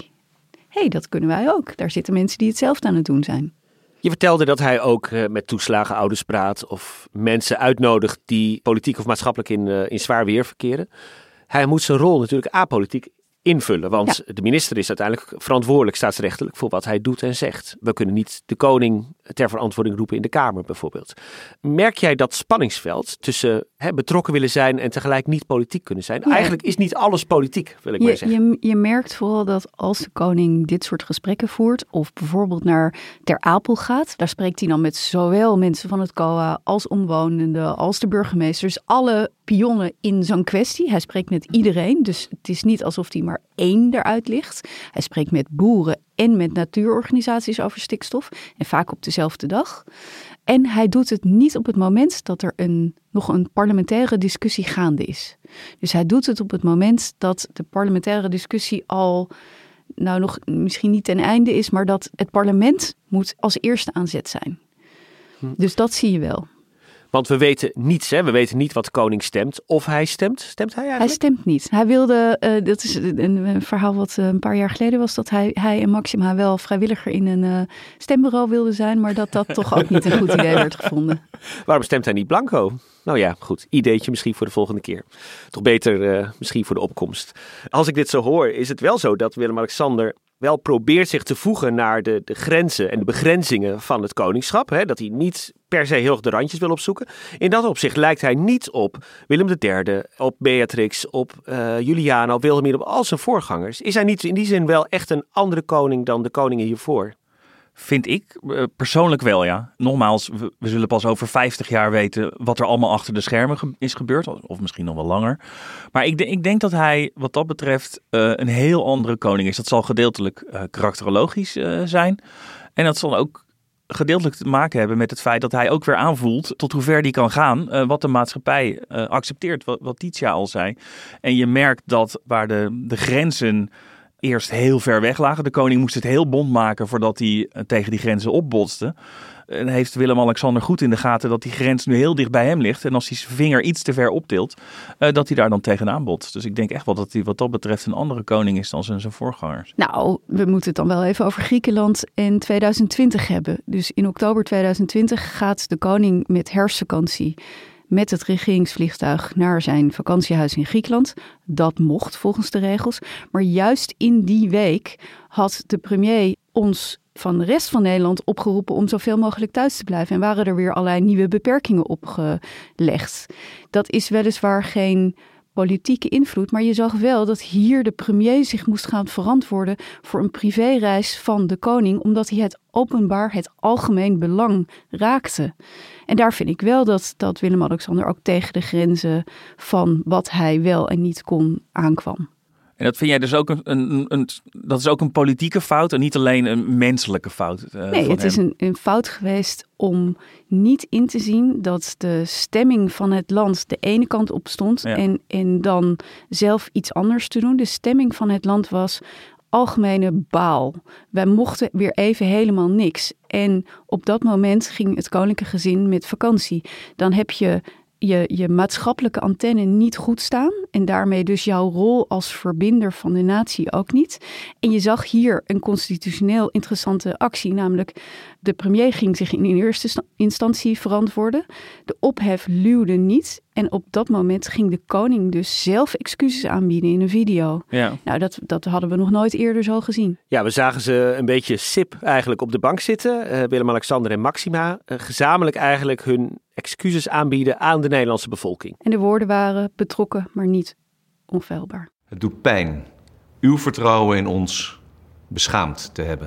hey, dat kunnen wij ook. Daar zitten mensen die hetzelfde aan het doen zijn. Je vertelde dat hij ook met toeslagenouders praat of mensen uitnodigt die politiek of maatschappelijk in zwaar weer verkeren. Hij moet zijn rol natuurlijk apolitiek invullen, want de minister is uiteindelijk verantwoordelijk staatsrechtelijk voor wat hij doet en zegt. We kunnen niet de koning ter verantwoording roepen in de Kamer bijvoorbeeld. Merk jij dat spanningsveld tussen betrokken willen zijn en tegelijk niet politiek kunnen zijn? Ja. Eigenlijk is niet alles politiek, wil ik maar zeggen. Je merkt vooral dat als de koning dit soort gesprekken voert of bijvoorbeeld naar Ter Apel gaat, daar spreekt hij dan met zowel mensen van het COA als omwonenden, als de burgemeesters, alle pionnen in zo'n kwestie. Hij spreekt met iedereen, dus het is niet alsof hij maar één eruit ligt. Hij spreekt met boeren en met natuurorganisaties over stikstof. En vaak op dezelfde dag. En hij doet het niet op het moment dat er nog een parlementaire discussie gaande is. Dus hij doet het op het moment dat de parlementaire discussie al nog misschien niet ten einde is, maar dat het parlement moet als eerste aan zet zijn. Dus dat zie je wel. Want we weten niets, hè? We weten niet wat de koning stemt. Of hij stemt. Stemt hij eigenlijk? Hij stemt niet. Hij wilde, dat is een verhaal wat een paar jaar geleden was, dat hij en Maxima wel vrijwilliger in een stembureau wilden zijn, maar dat toch ook niet een goed idee werd gevonden. Waarom stemt hij niet blanco? Nou ja, goed. Ideetje misschien voor de volgende keer. Toch beter misschien voor de opkomst. Als ik dit zo hoor, is het wel zo dat Willem-Alexander wel probeert zich te voegen naar de grenzen en de begrenzingen van het koningschap. Hè? Dat hij niet per se heel erg de randjes wil opzoeken. In dat opzicht lijkt hij niet op Willem III, op Beatrix, op Juliana, op Wilhelmina, op al zijn voorgangers. Is hij niet in die zin wel echt een andere koning dan de koningen hiervoor? Vind ik persoonlijk wel, ja. Nogmaals, we zullen pas over 50 jaar weten wat er allemaal achter de schermen is gebeurd. Of misschien nog wel langer. Maar ik denk dat hij wat dat betreft een heel andere koning is. Dat zal gedeeltelijk karakterologisch zijn. En dat zal ook gedeeltelijk te maken hebben met het feit dat hij ook weer aanvoelt tot hoe ver die kan gaan. Wat de maatschappij accepteert, wat Titia al zei. En je merkt dat waar de grenzen eerst heel ver weg lagen. De koning moest het heel bond maken voordat hij tegen die grenzen opbotste. En heeft Willem-Alexander goed in de gaten dat die grens nu heel dicht bij hem ligt. En als hij zijn vinger iets te ver optilt, dat hij daar dan tegenaan botst. Dus ik denk echt wel dat hij wat dat betreft een andere koning is dan zijn voorgangers. Nou, we moeten het dan wel even over Griekenland en 2020 hebben. Dus in oktober 2020 gaat de koning met herfstvakantie met het regeringsvliegtuig naar zijn vakantiehuis in Griekenland. Dat mocht volgens de regels. Maar juist in die week had de premier ons van de rest van Nederland opgeroepen om zoveel mogelijk thuis te blijven. En waren er weer allerlei nieuwe beperkingen opgelegd. Dat is weliswaar geen politieke invloed, maar je zag wel dat hier de premier zich moest gaan verantwoorden voor een privéreis van de koning, omdat hij het openbaar, het algemeen belang raakte. En daar vind ik wel dat Willem-Alexander ook tegen de grenzen van wat hij wel en niet kon aankwam. En dat vind jij dus ook dat is ook een politieke fout en niet alleen een menselijke fout? Nee, het is een fout geweest om niet in te zien dat de stemming van het land de ene kant op stond, ja, en dan zelf iets anders te doen. De stemming van het land was algemene baal. Wij mochten weer even helemaal niks. En op dat moment ging het koninklijke gezin met vakantie. Dan heb je maatschappelijke antenne niet goed staan en daarmee dus jouw rol als verbinder van de natie ook niet. En je zag hier een constitutioneel interessante actie, namelijk de premier ging zich in eerste instantie verantwoorden. De ophef luwde niet en op dat moment ging de koning dus zelf excuses aanbieden in een video. Ja. Nou, dat hadden we nog nooit eerder zo gezien. Ja, we zagen ze een beetje sip eigenlijk op de bank zitten. Willem-Alexander en Maxima. Gezamenlijk eigenlijk hun excuses aanbieden aan de Nederlandse bevolking. En de woorden waren betrokken, maar niet onfeilbaar. Het doet pijn uw vertrouwen in ons beschaamd te hebben.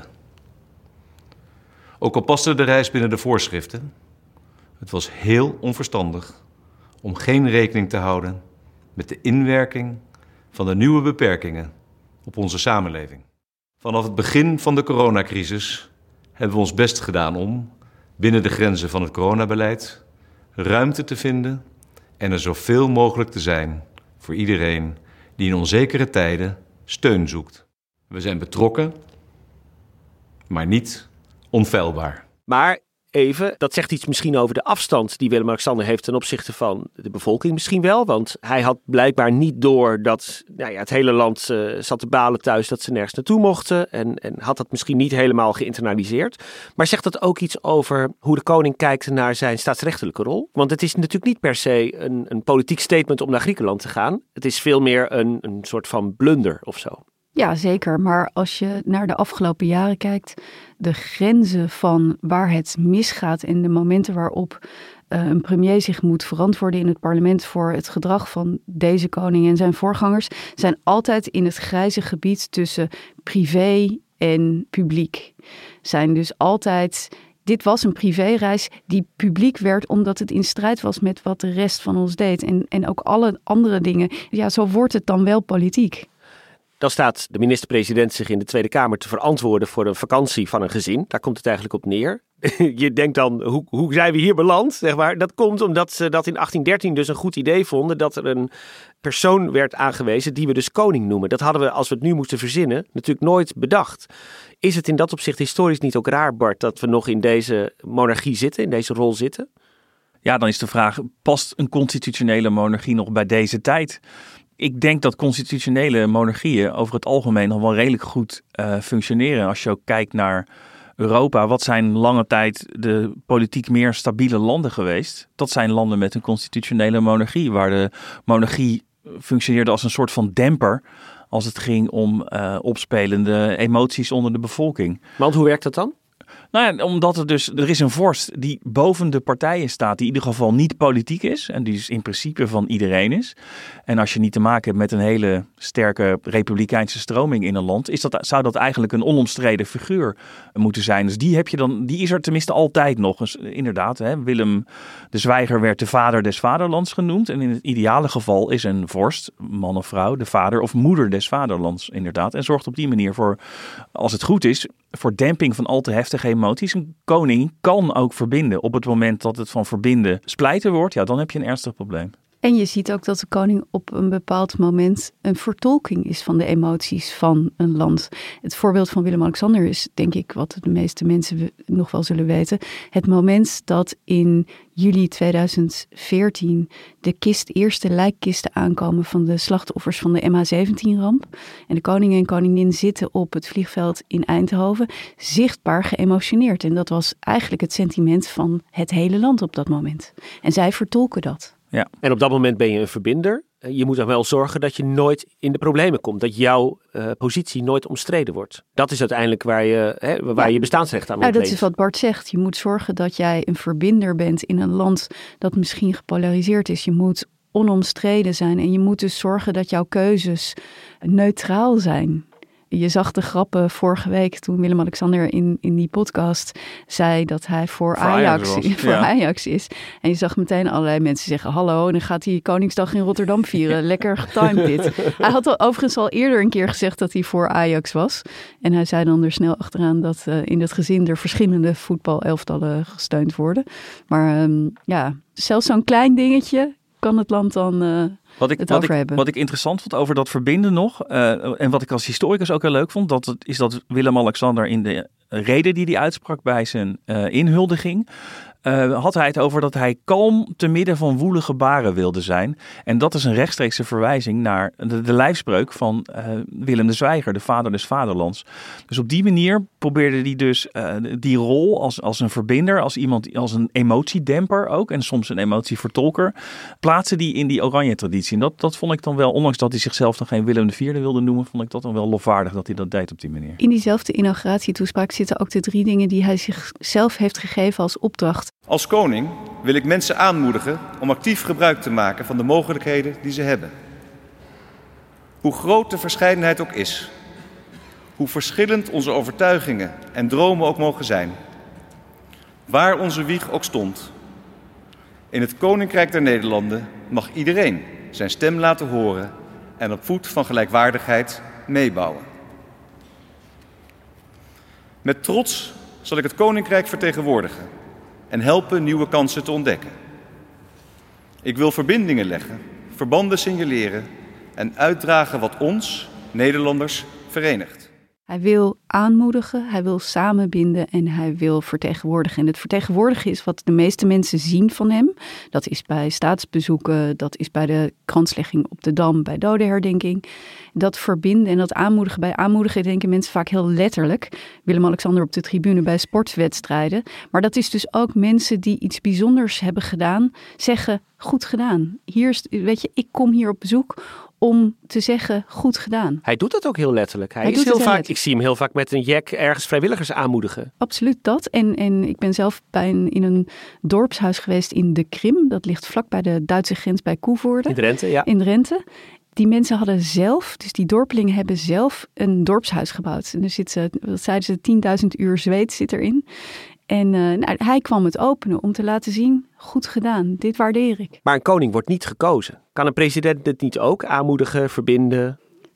Ook al paste de reis binnen de voorschriften, het was heel onverstandig om geen rekening te houden met de inwerking van de nieuwe beperkingen op onze samenleving. Vanaf het begin van de coronacrisis hebben we ons best gedaan om, binnen de grenzen van het coronabeleid, ruimte te vinden en er zoveel mogelijk te zijn voor iedereen die in onzekere tijden steun zoekt. We zijn betrokken, maar niet onfeilbaar. Maar even, dat zegt iets misschien over de afstand die Willem-Alexander heeft ten opzichte van de bevolking misschien wel. Want hij had blijkbaar niet door dat het hele land zat te balen thuis dat ze nergens naartoe mochten. En had dat misschien niet helemaal geïnternaliseerd. Maar zegt dat ook iets over hoe de koning kijkt naar zijn staatsrechtelijke rol? Want het is natuurlijk niet per se een politiek statement om naar Griekenland te gaan. Het is veel meer een soort van blunder of zo. Ja, zeker. Maar als je naar de afgelopen jaren kijkt, de grenzen van waar het misgaat en de momenten waarop een premier zich moet verantwoorden in het parlement voor het gedrag van deze koning en zijn voorgangers, zijn altijd in het grijze gebied tussen privé en publiek. Zijn dus altijd. Dit was een privéreis die publiek werd omdat het in strijd was met wat de rest van ons deed. En ook alle andere dingen. Ja, zo wordt het dan wel politiek. Dan staat de minister-president zich in de Tweede Kamer te verantwoorden voor een vakantie van een gezin. Daar komt het eigenlijk op neer. Je denkt dan, hoe zijn we hier beland? Zeg maar. Dat komt omdat ze dat in 1813 dus een goed idee vonden dat er een persoon werd aangewezen die we dus koning noemen. Dat hadden we, als we het nu moesten verzinnen, natuurlijk nooit bedacht. Is het in dat opzicht historisch niet ook raar, Bart, dat we nog in deze monarchie zitten, in deze rol zitten? Ja, dan is de vraag, past een constitutionele monarchie nog bij deze tijd? Ik denk dat constitutionele monarchieën over het algemeen nog wel redelijk goed functioneren. Als je ook kijkt naar Europa, wat zijn lange tijd de politiek meer stabiele landen geweest? Dat zijn landen met een constitutionele monarchie, waar de monarchie functioneerde als een soort van demper als het ging om opspelende emoties onder de bevolking. Want hoe werkt dat dan? Nou ja, omdat er is een vorst die boven de partijen staat, die in ieder geval niet politiek is en die dus in principe van iedereen is. En als je niet te maken hebt met een hele sterke republikeinse stroming in een land, zou dat eigenlijk een onomstreden figuur moeten zijn. Dus die is er tenminste altijd nog. Dus, inderdaad, Willem de Zwijger werd de vader des vaderlands genoemd. En in het ideale geval is een vorst, man of vrouw, de vader of moeder des vaderlands inderdaad. En zorgt op die manier voor, als het goed is, voor demping van al te heftige emoties. Een koning kan ook verbinden. Op het moment dat het van verbinden splijten wordt, ja, dan heb je een ernstig probleem. En je ziet ook dat de koning op een bepaald moment een vertolking is van de emoties van een land. Het voorbeeld van Willem-Alexander is, denk ik, wat de meeste mensen nog wel zullen weten. Het moment dat in juli 2014 de eerste lijkkisten aankomen van de slachtoffers van de MH17-ramp. En de koning en koningin zitten op het vliegveld in Eindhoven, zichtbaar geëmotioneerd. En dat was eigenlijk het sentiment van het hele land op dat moment. En zij vertolken dat. Ja. En op dat moment ben je een verbinder. Je moet dan wel zorgen dat je nooit in de problemen komt. Dat jouw positie nooit omstreden wordt. Dat is uiteindelijk waar je bestaansrecht aan ontleent. Dat is wat Bart zegt. Je moet zorgen dat jij een verbinder bent in een land dat misschien gepolariseerd is. Je moet onomstreden zijn en je moet dus zorgen dat jouw keuzes neutraal zijn. Je zag de grappen vorige week toen Willem-Alexander in die podcast zei dat hij voor Ajax is. En je zag meteen allerlei mensen zeggen, hallo, en dan gaat hij Koningsdag in Rotterdam vieren. Lekker getimed dit. Hij had overigens al eerder een keer gezegd dat hij voor Ajax was. En hij zei dan er snel achteraan dat in het gezin er verschillende voetbalelftallen gesteund worden. Maar zelfs zo'n klein dingetje kan het land dan Wat ik interessant vond over dat verbinden nog, en wat ik als historicus ook heel leuk vond, is dat Willem-Alexander in de reden die hij uitsprak bij zijn inhuldiging, had hij het over dat hij kalm te midden van woelige baren wilde zijn. En dat is een rechtstreekse verwijzing naar de lijfspreuk van Willem de Zwijger, de vader des vaderlands. Dus op die manier probeerde hij dus die rol als een verbinder, als een emotiedemper ook, en soms een emotievertolker, plaatsen die in die oranje traditie. En dat vond ik dan wel, ondanks dat hij zichzelf dan geen Willem IV wilde noemen, vond ik dat dan wel lofwaardig dat hij dat deed op die manier. In diezelfde inauguratietoespraak zitten ook de 3 dingen die hij zichzelf heeft gegeven als opdracht. Als koning wil ik mensen aanmoedigen om actief gebruik te maken van de mogelijkheden die ze hebben. Hoe groot de verscheidenheid ook is, hoe verschillend onze overtuigingen en dromen ook mogen zijn, waar onze wieg ook stond. In het Koninkrijk der Nederlanden mag iedereen zijn stem laten horen en op voet van gelijkwaardigheid meebouwen. Met trots zal ik het Koninkrijk vertegenwoordigen en helpen nieuwe kansen te ontdekken. Ik wil verbindingen leggen, verbanden signaleren en uitdragen wat ons, Nederlanders, verenigt. Hij wil aanmoedigen, hij wil samenbinden en hij wil vertegenwoordigen. En het vertegenwoordigen is wat de meeste mensen zien van hem. Dat is bij staatsbezoeken, dat is bij de kranslegging op de Dam, bij dodenherdenking. Dat verbinden en dat aanmoedigen. Bij aanmoedigen denken mensen vaak heel letterlijk. Willem-Alexander op de tribune bij sportwedstrijden. Maar dat is dus ook mensen die iets bijzonders hebben gedaan, zeggen goed gedaan. Ik kom hier op bezoek om te zeggen, goed gedaan. Hij doet dat ook heel letterlijk. Ik zie hem heel vaak met een jack ergens vrijwilligers aanmoedigen. Absoluut dat. En ik ben zelf in een dorpshuis geweest in de Krim. Dat ligt vlak bij de Duitse grens bij Koevoorde. In Drenthe, ja. In Drenthe. Die mensen hadden zelf, dus die dorpelingen hebben zelf een dorpshuis gebouwd. En er zit, wat zeiden ze, 10.000 uur zweet zit erin. En hij kwam het openen om te laten zien, goed gedaan, dit waardeer ik. Maar een koning wordt niet gekozen. Kan een president dit niet ook aanmoedigen, verbinden?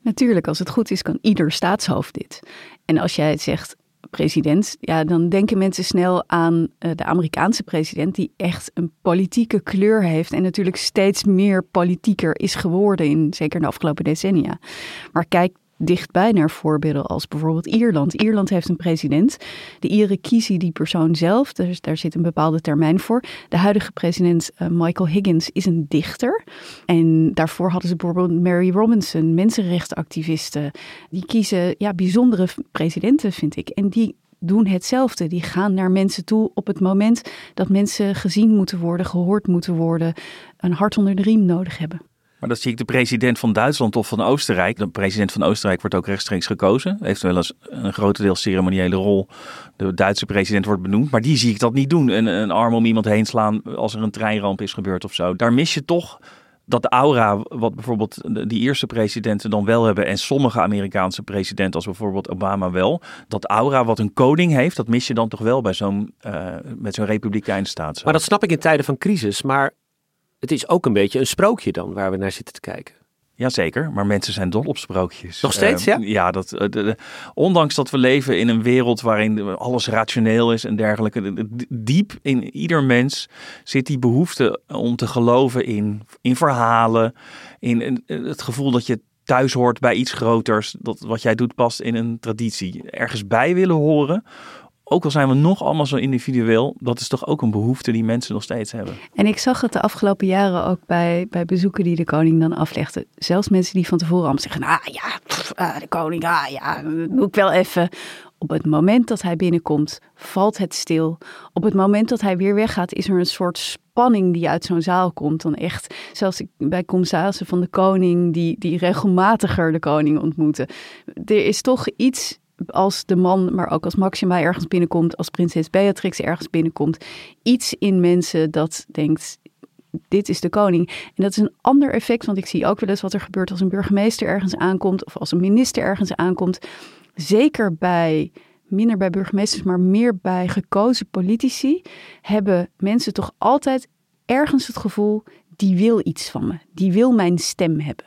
Natuurlijk, als het goed is, kan ieder staatshoofd dit. En als jij het zegt president, ja, dan denken mensen snel aan de Amerikaanse president die echt een politieke kleur heeft en natuurlijk steeds meer politieker is geworden, zeker in de afgelopen decennia. Maar kijk dichtbij naar voorbeelden als bijvoorbeeld Ierland. Ierland heeft een president. De Ieren kiezen die persoon zelf. Dus daar zit een bepaalde termijn voor. De huidige president Michael Higgins is een dichter. En daarvoor hadden ze bijvoorbeeld Mary Robinson, mensenrechtenactivisten. Die kiezen bijzondere presidenten, vind ik. En die doen hetzelfde. Die gaan naar mensen toe op het moment dat mensen gezien moeten worden, gehoord moeten worden, een hart onder de riem nodig hebben. Maar dat zie ik de president van Duitsland of van Oostenrijk. De president van Oostenrijk wordt ook rechtstreeks gekozen. Heeft wel eens een grotendeels ceremoniële rol. De Duitse president wordt benoemd. Maar die zie ik dat niet doen. Een arm om iemand heen slaan als er een treinramp is gebeurd of zo. Daar mis je toch dat de aura, wat bijvoorbeeld die Ierse presidenten dan wel hebben en sommige Amerikaanse presidenten als bijvoorbeeld Obama wel. Dat aura wat een koning heeft, dat mis je dan toch wel bij met zo'n republikeinse staat. Maar dat snap ik in tijden van crisis. Maar het is ook een beetje een sprookje dan waar we naar zitten te kijken. Jazeker, maar mensen zijn dol op sprookjes. Nog steeds, ja? Ja, ondanks dat we leven in een wereld waarin alles rationeel is en dergelijke. Diep in ieder mens zit die behoefte om te geloven in verhalen. In het gevoel dat je thuis hoort bij iets groters. Dat wat jij doet past in een traditie. Ergens bij willen horen. Ook al zijn we nog allemaal zo individueel, dat is toch ook een behoefte die mensen nog steeds hebben. En ik zag het de afgelopen jaren ook bij bezoeken die de koning dan aflegde. Zelfs mensen die van tevoren allemaal zeggen, de koning, dat doe ik wel even. Op het moment dat hij binnenkomt, valt het stil. Op het moment dat hij weer weggaat, is er een soort spanning die uit zo'n zaal komt. Dan echt, zelfs bij commissarissen van de koning, die regelmatiger de koning ontmoeten. Er is toch iets, als de man, maar ook als Maxima ergens binnenkomt, als prinses Beatrix ergens binnenkomt, iets in mensen dat denkt, dit is de koning. En dat is een ander effect, want ik zie ook wel eens wat er gebeurt als een burgemeester ergens aankomt of als een minister ergens aankomt. Zeker minder bij burgemeesters, maar meer bij gekozen politici, hebben mensen toch altijd ergens het gevoel, die wil iets van me, die wil mijn stem hebben.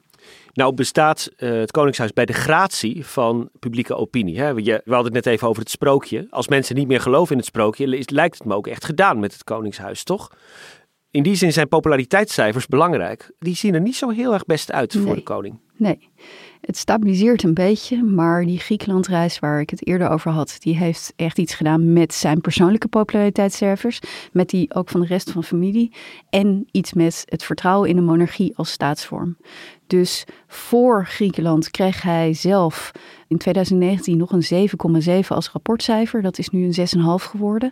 Nou bestaat het Koningshuis bij de gratie van publieke opinie. Hè? We hadden het net even over het sprookje. Als mensen niet meer geloven in het sprookje, lijkt het me ook echt gedaan met het Koningshuis, toch? In die zin zijn populariteitscijfers belangrijk. Die zien er niet zo heel erg best uit voor de koning. Nee, het stabiliseert een beetje, maar die Griekenlandreis waar ik het eerder over had, die heeft echt iets gedaan met zijn persoonlijke populariteitscijfers, met die ook van de rest van de familie en iets met het vertrouwen in de monarchie als staatsvorm. Dus voor Griekenland kreeg hij zelf in 2019 nog een 7,7 als rapportcijfer. Dat is nu een 6,5 geworden.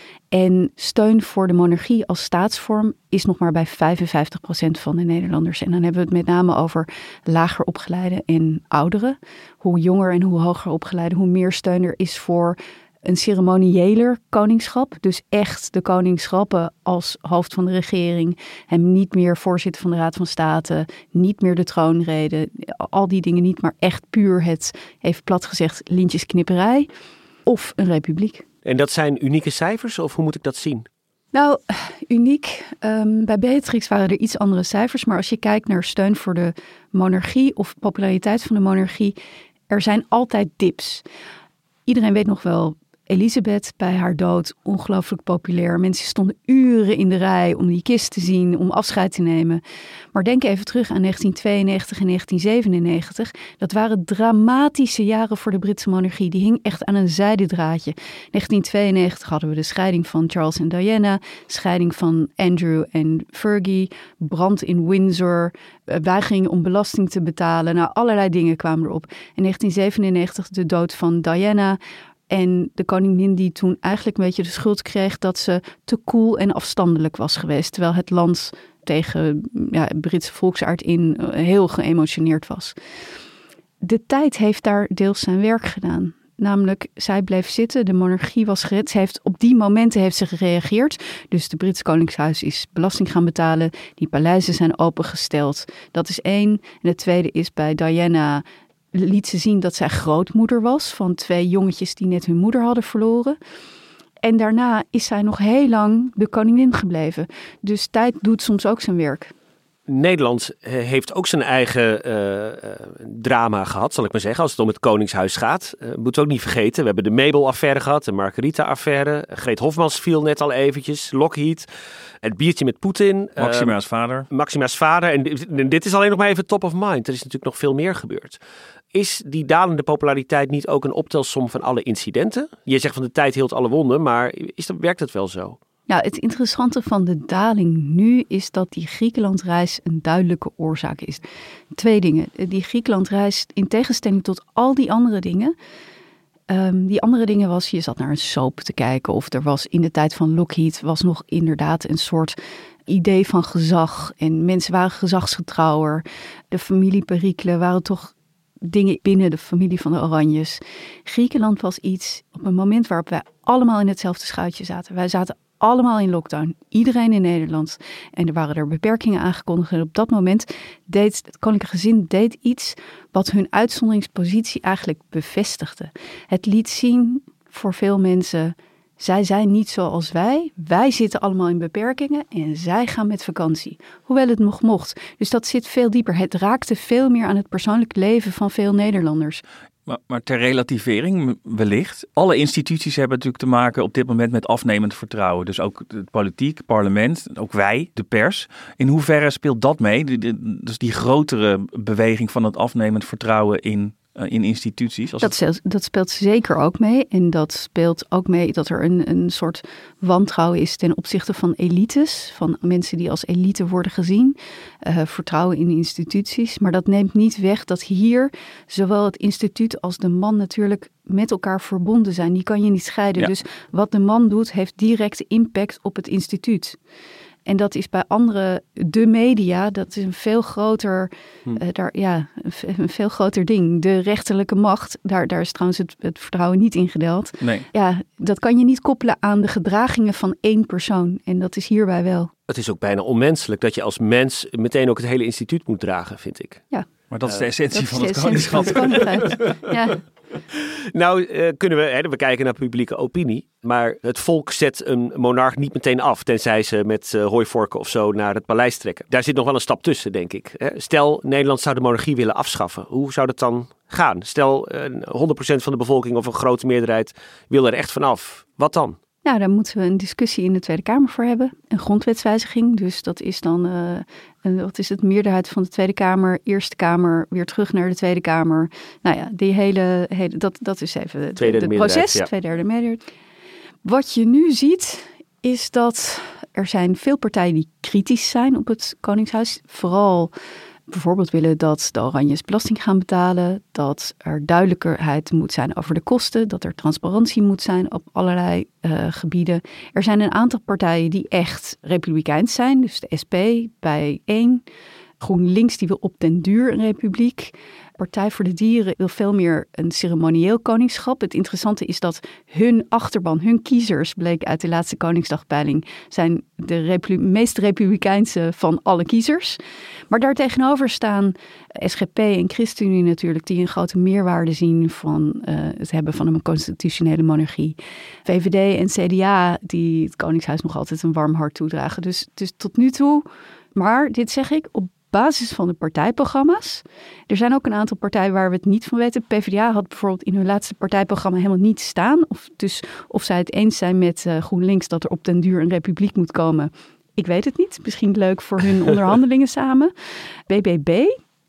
En steun voor de monarchie als staatsvorm is nog maar bij 55% van de Nederlanders. En dan hebben we het met name over lager opgeleide en ouderen. Hoe jonger en hoe hoger opgeleide, hoe meer steun er is voor een ceremoniëler koningschap. Dus echt de koningschappen als hoofd van de regering. Hem niet meer voorzitter van de Raad van State. Niet meer de troonrede. Al die dingen niet, maar echt puur het, even plat gezegd, lintjesknipperij. Of een republiek. En dat zijn unieke cijfers of hoe moet ik dat zien? Nou, uniek. Bij Beatrix waren er iets andere cijfers. Maar als je kijkt naar steun voor de monarchie of populariteit van de monarchie, er zijn altijd dips. Iedereen weet nog wel, Elisabeth bij haar dood, ongelooflijk populair. Mensen stonden uren in de rij om die kist te zien, om afscheid te nemen. Maar denk even terug aan 1992 en 1997. Dat waren dramatische jaren voor de Britse monarchie. Die hing echt aan een zijden draadje. 1992 hadden we de scheiding van Charles en Diana, scheiding van Andrew en Fergie, brand in Windsor, weigering om belasting te betalen. Nou, allerlei dingen kwamen erop. In 1997 de dood van Diana. En de koningin die toen eigenlijk een beetje de schuld kreeg dat ze te koel en afstandelijk was geweest. Terwijl het land tegen Britse volksaard in heel geëmotioneerd was. De tijd heeft daar deels zijn werk gedaan. Namelijk, zij bleef zitten, de monarchie was gered. Op die momenten heeft ze gereageerd. Dus het Britse Koningshuis is belasting gaan betalen. Die paleizen zijn opengesteld. Dat is één. En het tweede is bij Diana liet ze zien dat zij grootmoeder was van 2 jongetjes die net hun moeder hadden verloren. En daarna is zij nog heel lang de koningin gebleven. Dus tijd doet soms ook zijn werk. Nederland heeft ook zijn eigen drama gehad, zal ik maar zeggen, als het om het Koningshuis gaat. Moeten we ook niet vergeten. We hebben de Mabel-affaire gehad, de Margarita-affaire. Greet Hofmans viel net al eventjes, Lockheed. Het biertje met Poetin. Maxima's vader. En dit is alleen nog maar even top of mind. Er is natuurlijk nog veel meer gebeurd. Is die dalende populariteit niet ook een optelsom van alle incidenten? Je zegt van de tijd heelt alle wonden, maar werkt het wel zo? Nou, het interessante van de daling nu is dat die Griekenlandreis een duidelijke oorzaak is. 2 dingen. Die Griekenlandreis, in tegenstelling tot al die andere dingen. Die andere dingen was, je zat naar een soap te kijken. Of er was in de tijd van Lockheed was nog inderdaad een soort idee van gezag. En mensen waren gezagsgetrouwer. De familieperikelen waren toch dingen binnen de familie van de Oranjes. Griekenland was iets op een moment waarop wij allemaal in hetzelfde schuitje zaten. Wij zaten allemaal in lockdown. Iedereen in Nederland. En er waren er beperkingen aangekondigd. En op dat moment deed het koninklijke gezin iets wat hun uitzonderingspositie eigenlijk bevestigde. Het liet zien voor veel mensen, zij zijn niet zoals wij. Wij zitten allemaal in beperkingen en zij gaan met vakantie. Hoewel het nog mocht. Dus dat zit veel dieper. Het raakte veel meer aan het persoonlijk leven van veel Nederlanders. Maar ter relativering wellicht. Alle instituties hebben natuurlijk te maken op dit moment met afnemend vertrouwen. Dus ook de politiek, het parlement, ook wij, de pers. In hoeverre speelt dat mee? Dus die grotere beweging van het afnemend vertrouwen in instituties? Dat speelt zeker ook mee. En dat speelt ook mee dat er een soort wantrouwen is ten opzichte van elites. Van mensen die als elite worden gezien. Vertrouwen in instituties. Maar dat neemt niet weg dat hier zowel het instituut als de man natuurlijk met elkaar verbonden zijn. Die kan je niet scheiden. Ja. Dus wat de man doet heeft directe impact op het instituut. En dat is bij de media, dat is een veel groter, een veel groter ding. De rechterlijke macht, daar is trouwens het vertrouwen niet in gedeeld. Nee. Ja, dat kan je niet koppelen aan de gedragingen van 1 persoon. En dat is hierbij wel. Het is ook bijna onmenselijk dat je als mens meteen ook het hele instituut moet dragen, vind ik. Ja. Maar dat is de essentie van het koningschap. Ja. Nou, we kijken naar publieke opinie, maar het volk zet een monarch niet meteen af, tenzij ze met hooivorken of zo naar het paleis trekken. Daar zit nog wel een stap tussen, denk ik. Stel, Nederland zou de monarchie willen afschaffen. Hoe zou dat dan gaan? Stel, 100% van de bevolking of een grote meerderheid wil er echt vanaf. Wat dan? Nou, daar moeten we een discussie in de Tweede Kamer voor hebben. Een grondwetswijziging. Dus dat is dan, meerderheid van de Tweede Kamer, Eerste Kamer, weer terug naar de Tweede Kamer. Nou ja, die hele dat is even het proces. Ja. 2/3 meerderheid. Wat je nu ziet, is dat er zijn veel partijen die kritisch zijn op het Koningshuis. Vooral bijvoorbeeld willen dat de Oranjes belasting gaan betalen, dat er duidelijkheid moet zijn over de kosten, dat er transparantie moet zijn op allerlei gebieden. Er zijn een aantal partijen die echt republikeins zijn, dus de SP bij 1. GroenLinks die wil op den duur een republiek. Partij voor de Dieren wil veel meer een ceremonieel koningschap. Het interessante is dat hun achterban, hun kiezers, bleek uit de laatste Koningsdagpeiling, zijn de meest republikeinse van alle kiezers. Maar daartegenover staan SGP en ChristenUnie natuurlijk, die een grote meerwaarde zien van het hebben van een constitutionele monarchie. VVD en CDA die het Koningshuis nog altijd een warm hart toedragen. Dus tot nu toe, maar dit zeg ik op basis van de partijprogramma's. Er zijn ook een aantal partijen waar we het niet van weten. PvdA had bijvoorbeeld in hun laatste partijprogramma helemaal niet staan. Of zij het eens zijn met GroenLinks dat er op den duur een republiek moet komen. Ik weet het niet. Misschien leuk voor hun onderhandelingen samen. BBB,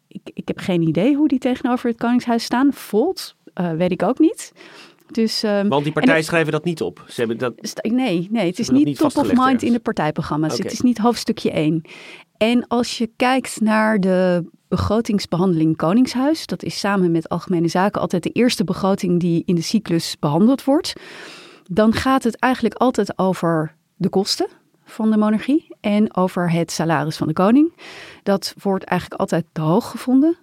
ik heb geen idee hoe die tegenover het Koningshuis staan. Volt, weet ik ook niet. Dus, want die partijen schrijven dat niet op. Ze hebben dat, nee, het is niet top of mind in de partijprogramma's. Okay. Het is niet hoofdstukje 1. En als je kijkt naar de begrotingsbehandeling Koningshuis, dat is samen met Algemene Zaken altijd de eerste begroting die in de cyclus behandeld wordt, dan gaat het eigenlijk altijd over de kosten van de monarchie en over het salaris van de koning. Dat wordt eigenlijk altijd te hoog gevonden.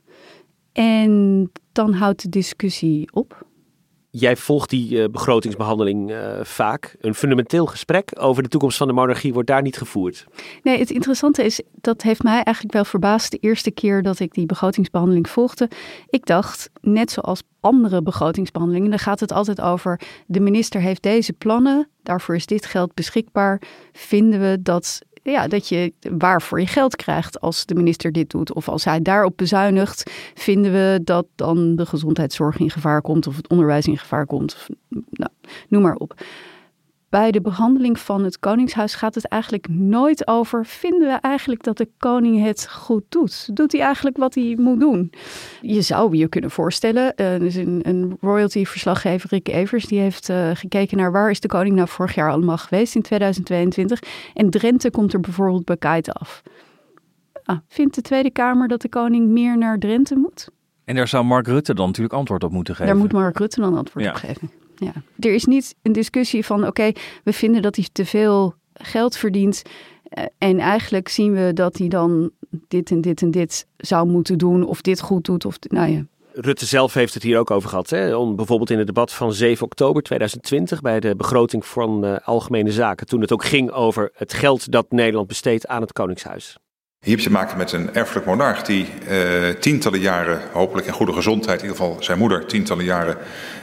En dan houdt de discussie op. Jij volgt die begrotingsbehandeling vaak. Een fundamenteel gesprek over de toekomst van de monarchie wordt daar niet gevoerd. Nee, het interessante is, dat heeft mij eigenlijk wel verbaasd de eerste keer dat ik die begrotingsbehandeling volgde. Ik dacht, net zoals andere begrotingsbehandelingen, dan gaat het altijd over de minister heeft deze plannen, daarvoor is dit geld beschikbaar. Vinden we dat dat je waarvoor je geld krijgt als de minister dit doet. Of als hij daarop bezuinigt, vinden we dat dan de gezondheidszorg in gevaar komt of het onderwijs in gevaar komt. Of, noem maar op. Bij de behandeling van het Koningshuis gaat het eigenlijk nooit over, vinden we eigenlijk dat de koning het goed doet? Doet hij eigenlijk wat hij moet doen? Je zou je kunnen voorstellen, dus een royalty-verslaggever, Rick Evers, die heeft gekeken naar waar is de koning nou vorig jaar allemaal geweest in 2022. En Drenthe komt er bijvoorbeeld bekijkt af. Vindt de Tweede Kamer dat de koning meer naar Drenthe moet? En daar zou Mark Rutte dan natuurlijk antwoord op moeten geven. Daar moet Mark Rutte dan antwoord op geven. Ja. Er is niet een discussie van we vinden dat hij te veel geld verdient en eigenlijk zien we dat hij dan dit en dit en dit zou moeten doen of dit goed doet. Rutte zelf heeft het hier ook over gehad. Bijvoorbeeld in het debat van 7 oktober 2020 bij de begroting van Algemene Zaken. Toen het ook ging over het geld dat Nederland besteedt aan het Koningshuis. Je hebt te maken met een erfelijk monarch die tientallen jaren, hopelijk in goede gezondheid, in ieder geval zijn moeder, tientallen jaren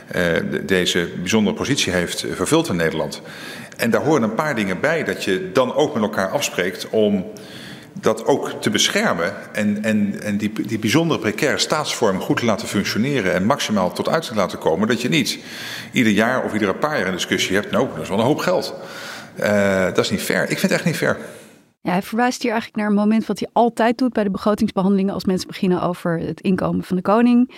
deze bijzondere positie heeft vervuld in Nederland. En daar horen een paar dingen bij dat je dan ook met elkaar afspreekt om dat ook te beschermen en die bijzondere precaire staatsvorm goed te laten functioneren en maximaal tot uiting laten komen. Dat je niet ieder jaar of iedere paar jaar een discussie hebt, dat is wel een hoop geld. Dat is niet fair. Ik vind het echt niet fair. Ja, hij verwijst hier eigenlijk naar een moment wat hij altijd doet bij de begrotingsbehandelingen als mensen beginnen over het inkomen van de koning.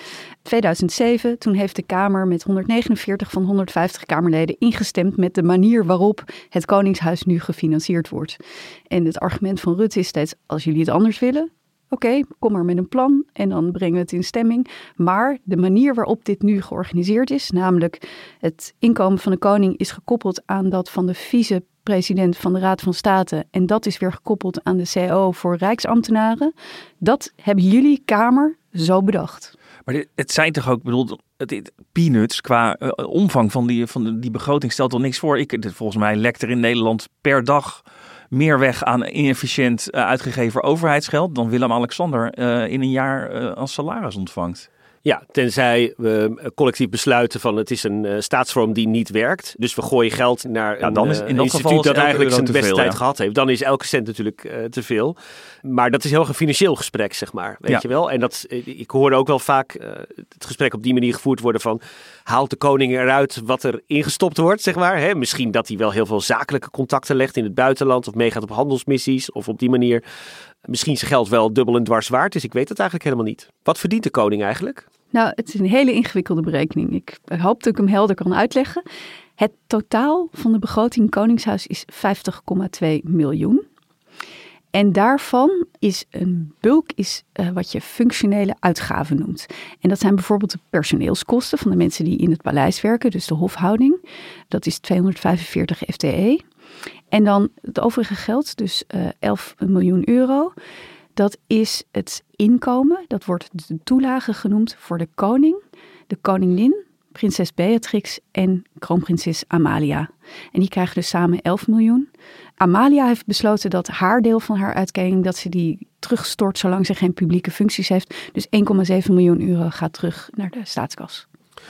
2007, toen heeft de Kamer met 149 van 150 Kamerleden ingestemd met de manier waarop het Koningshuis nu gefinancierd wordt. En het argument van Rutte is steeds, als jullie het anders willen, oké, kom maar met een plan en dan brengen we het in stemming. Maar de manier waarop dit nu georganiseerd is, namelijk het inkomen van de koning is gekoppeld aan dat van de vicepresident van de Raad van State. En dat is weer gekoppeld aan de CO voor rijksambtenaren. Dat hebben jullie Kamer zo bedacht. Maar het zijn toch ook, peanuts qua omvang van die begroting stelt toch niks voor. Volgens mij lekt er in Nederland per dag meer weg aan inefficiënt uitgegeven overheidsgeld dan Willem-Alexander in een jaar als salaris ontvangt. Ja, tenzij we collectief besluiten van het is een staatsvorm die niet werkt. Dus we gooien geld naar een instituut dat eigenlijk zijn beste tijd gehad heeft. Dan is elke cent natuurlijk te veel. Maar dat is heel erg een financieel gesprek, zeg maar. Weet je wel? En ik hoorde ook wel vaak het gesprek op die manier gevoerd worden van haalt de koning eruit wat er ingestopt wordt, zeg maar. Hè? Misschien dat hij wel heel veel zakelijke contacten legt in het buitenland of meegaat op handelsmissies of op die manier misschien zijn geld wel dubbel en dwars waard is. Ik weet het eigenlijk helemaal niet. Wat verdient de koning eigenlijk? Nou, het is een hele ingewikkelde berekening. Ik hoop dat ik hem helder kan uitleggen. Het totaal van de begroting Koningshuis is 50,2 miljoen. En daarvan is een bulk wat je functionele uitgaven noemt. En dat zijn bijvoorbeeld de personeelskosten van de mensen die in het paleis werken, dus de hofhouding. Dat is 245 FTE. En dan het overige geld, dus 11 miljoen euro. Dat is het inkomen, dat wordt de toelage genoemd voor de koning, de koningin, prinses Beatrix en kroonprinses Amalia. En die krijgen dus samen 11 miljoen. Amalia heeft besloten dat haar deel van haar uitkering, dat ze die terugstort zolang ze geen publieke functies heeft. Dus 1,7 miljoen euro gaat terug naar de staatskas.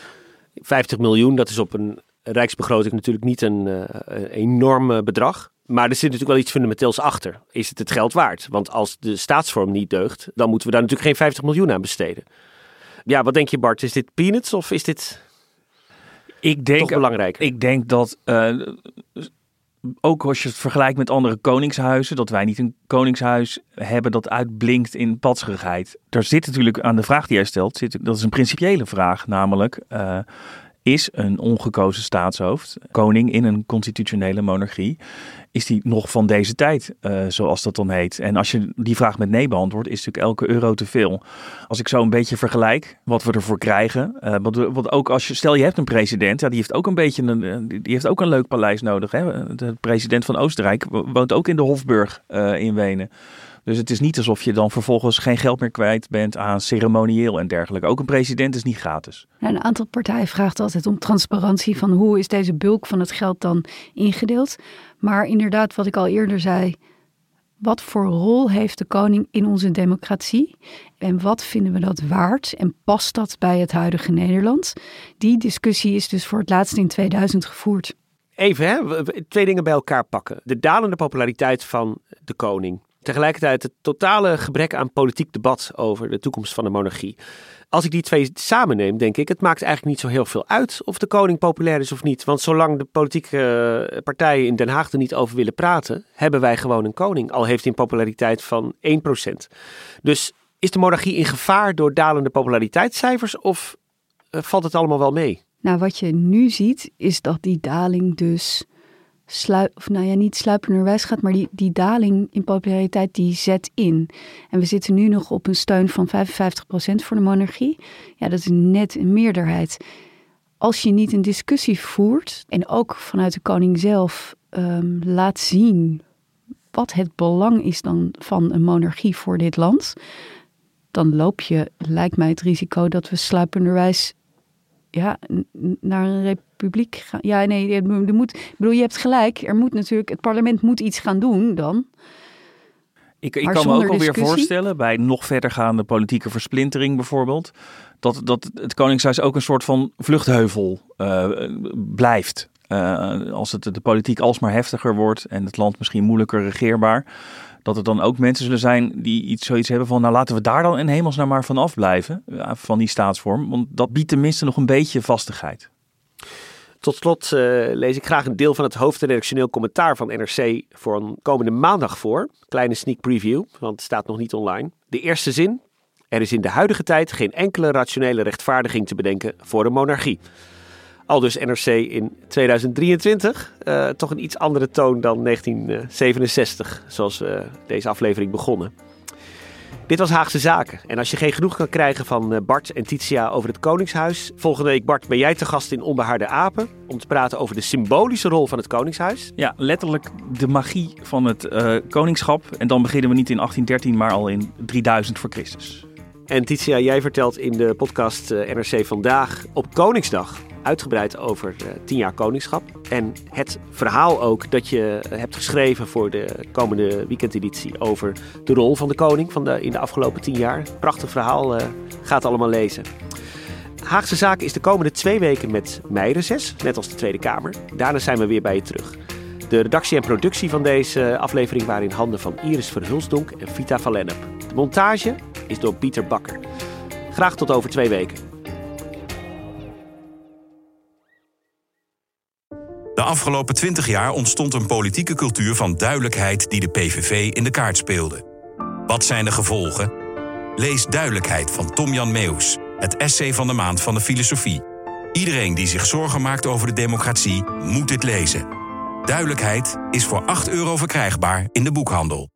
50 miljoen, dat is op een rijksbegroting natuurlijk niet een enorm bedrag. Maar er zit natuurlijk wel iets fundamenteels achter. Is het geld waard? Want als de staatsvorm niet deugt, dan moeten we daar natuurlijk geen 50 miljoen aan besteden. Ja, wat denk je, Bart? Is dit peanuts of is dit toch belangrijk? Ik denk dat, ook als je het vergelijkt met andere koningshuizen, dat wij niet een koningshuis hebben dat uitblinkt in padserigheid. Daar zit natuurlijk aan de vraag die jij stelt, dat is een principiële vraag, namelijk is een ongekozen staatshoofd, koning in een constitutionele monarchie, is die nog van deze tijd, zoals dat dan heet? En als je die vraag met nee beantwoordt, is natuurlijk elke euro te veel. Als ik zo een beetje vergelijk wat we ervoor krijgen, wat ook als stel je hebt een president, die heeft ook die heeft ook een leuk paleis nodig. Hè? De president van Oostenrijk woont ook in de Hofburg in Wenen. Dus het is niet alsof je dan vervolgens geen geld meer kwijt bent aan ceremonieel en dergelijke. Ook een president is niet gratis. Een aantal partijen vraagt altijd om transparantie van hoe is deze bulk van het geld dan ingedeeld. Maar inderdaad, wat ik al eerder zei, wat voor rol heeft de koning in onze democratie? En wat vinden we dat waard? En past dat bij het huidige Nederland? Die discussie is dus voor het laatst in 2000 gevoerd. Even, twee dingen bij elkaar pakken. De dalende populariteit van de koning. Tegelijkertijd het totale gebrek aan politiek debat over de toekomst van de monarchie. Als ik die twee samenneem, denk ik, het maakt eigenlijk niet zo heel veel uit of de koning populair is of niet. Want zolang de politieke partijen in Den Haag er niet over willen praten, hebben wij gewoon een koning. Al heeft hij een populariteit van 1%. Dus is de monarchie in gevaar door dalende populariteitscijfers of valt het allemaal wel mee? Nou, wat je nu ziet is dat die daling dus niet sluipenderwijs gaat, maar die daling in populariteit die zet in. En we zitten nu nog op een steun van 55% voor de monarchie. Ja, dat is net een meerderheid. Als je niet een discussie voert en ook vanuit de koning zelf laat zien wat het belang is dan van een monarchie voor dit land, dan loop je, lijkt mij, het risico dat we sluipenderwijs naar een republiek gaan. Ja, nee, je hebt gelijk. Het parlement moet iets gaan doen dan. Ik kan me ook alweer voorstellen, bij nog verdergaande politieke versplintering bijvoorbeeld, dat het Koningshuis ook een soort van vluchtheuvel blijft. Als de politiek alsmaar heftiger wordt en het land misschien moeilijker regeerbaar, dat er dan ook mensen zullen zijn die zoiets hebben van, nou laten we daar dan in hemelsnaam maar van afblijven, van die staatsvorm. Want dat biedt tenminste nog een beetje vastigheid. Tot slot lees ik graag een deel van het hoofdredactioneel commentaar van NRC voor een komende maandag voor. Kleine sneak preview, want het staat nog niet online. De eerste zin: er is in de huidige tijd geen enkele rationele rechtvaardiging te bedenken voor een monarchie. Aldus NRC in 2023. Toch een iets andere toon dan 1967, zoals we deze aflevering begonnen. Dit was Haagse Zaken. En als je geen genoeg kan krijgen van Bart en Titia over het Koningshuis, volgende week, Bart, ben jij te gast in Onbehaarde Apen om te praten over de symbolische rol van het Koningshuis. Ja, letterlijk de magie van het koningschap. En dan beginnen we niet in 1813, maar al in 3000 voor Christus. En Titia, jij vertelt in de podcast NRC Vandaag op Koningsdag uitgebreid over 10 jaar koningschap. En het verhaal ook dat je hebt geschreven voor de komende weekendeditie over de rol van de koning in de afgelopen 10 jaar. Prachtig verhaal, gaat allemaal lezen. Haagse Zaken is de komende 2 weken met meireces, net als de Tweede Kamer. Daarna zijn we weer bij je terug. De redactie en productie van deze aflevering waren in handen van Iris Verhulsdonk en Vita van Lennep. De montage is door Pieter Bakker. Graag tot over 2 weken. De afgelopen 20 jaar ontstond een politieke cultuur van duidelijkheid die de PVV in de kaart speelde. Wat zijn de gevolgen? Lees Duidelijkheid van Tom-Jan Meeuws, het essay van de maand van de filosofie. Iedereen die zich zorgen maakt over de democratie moet dit lezen. Duidelijkheid is voor €8 verkrijgbaar in de boekhandel.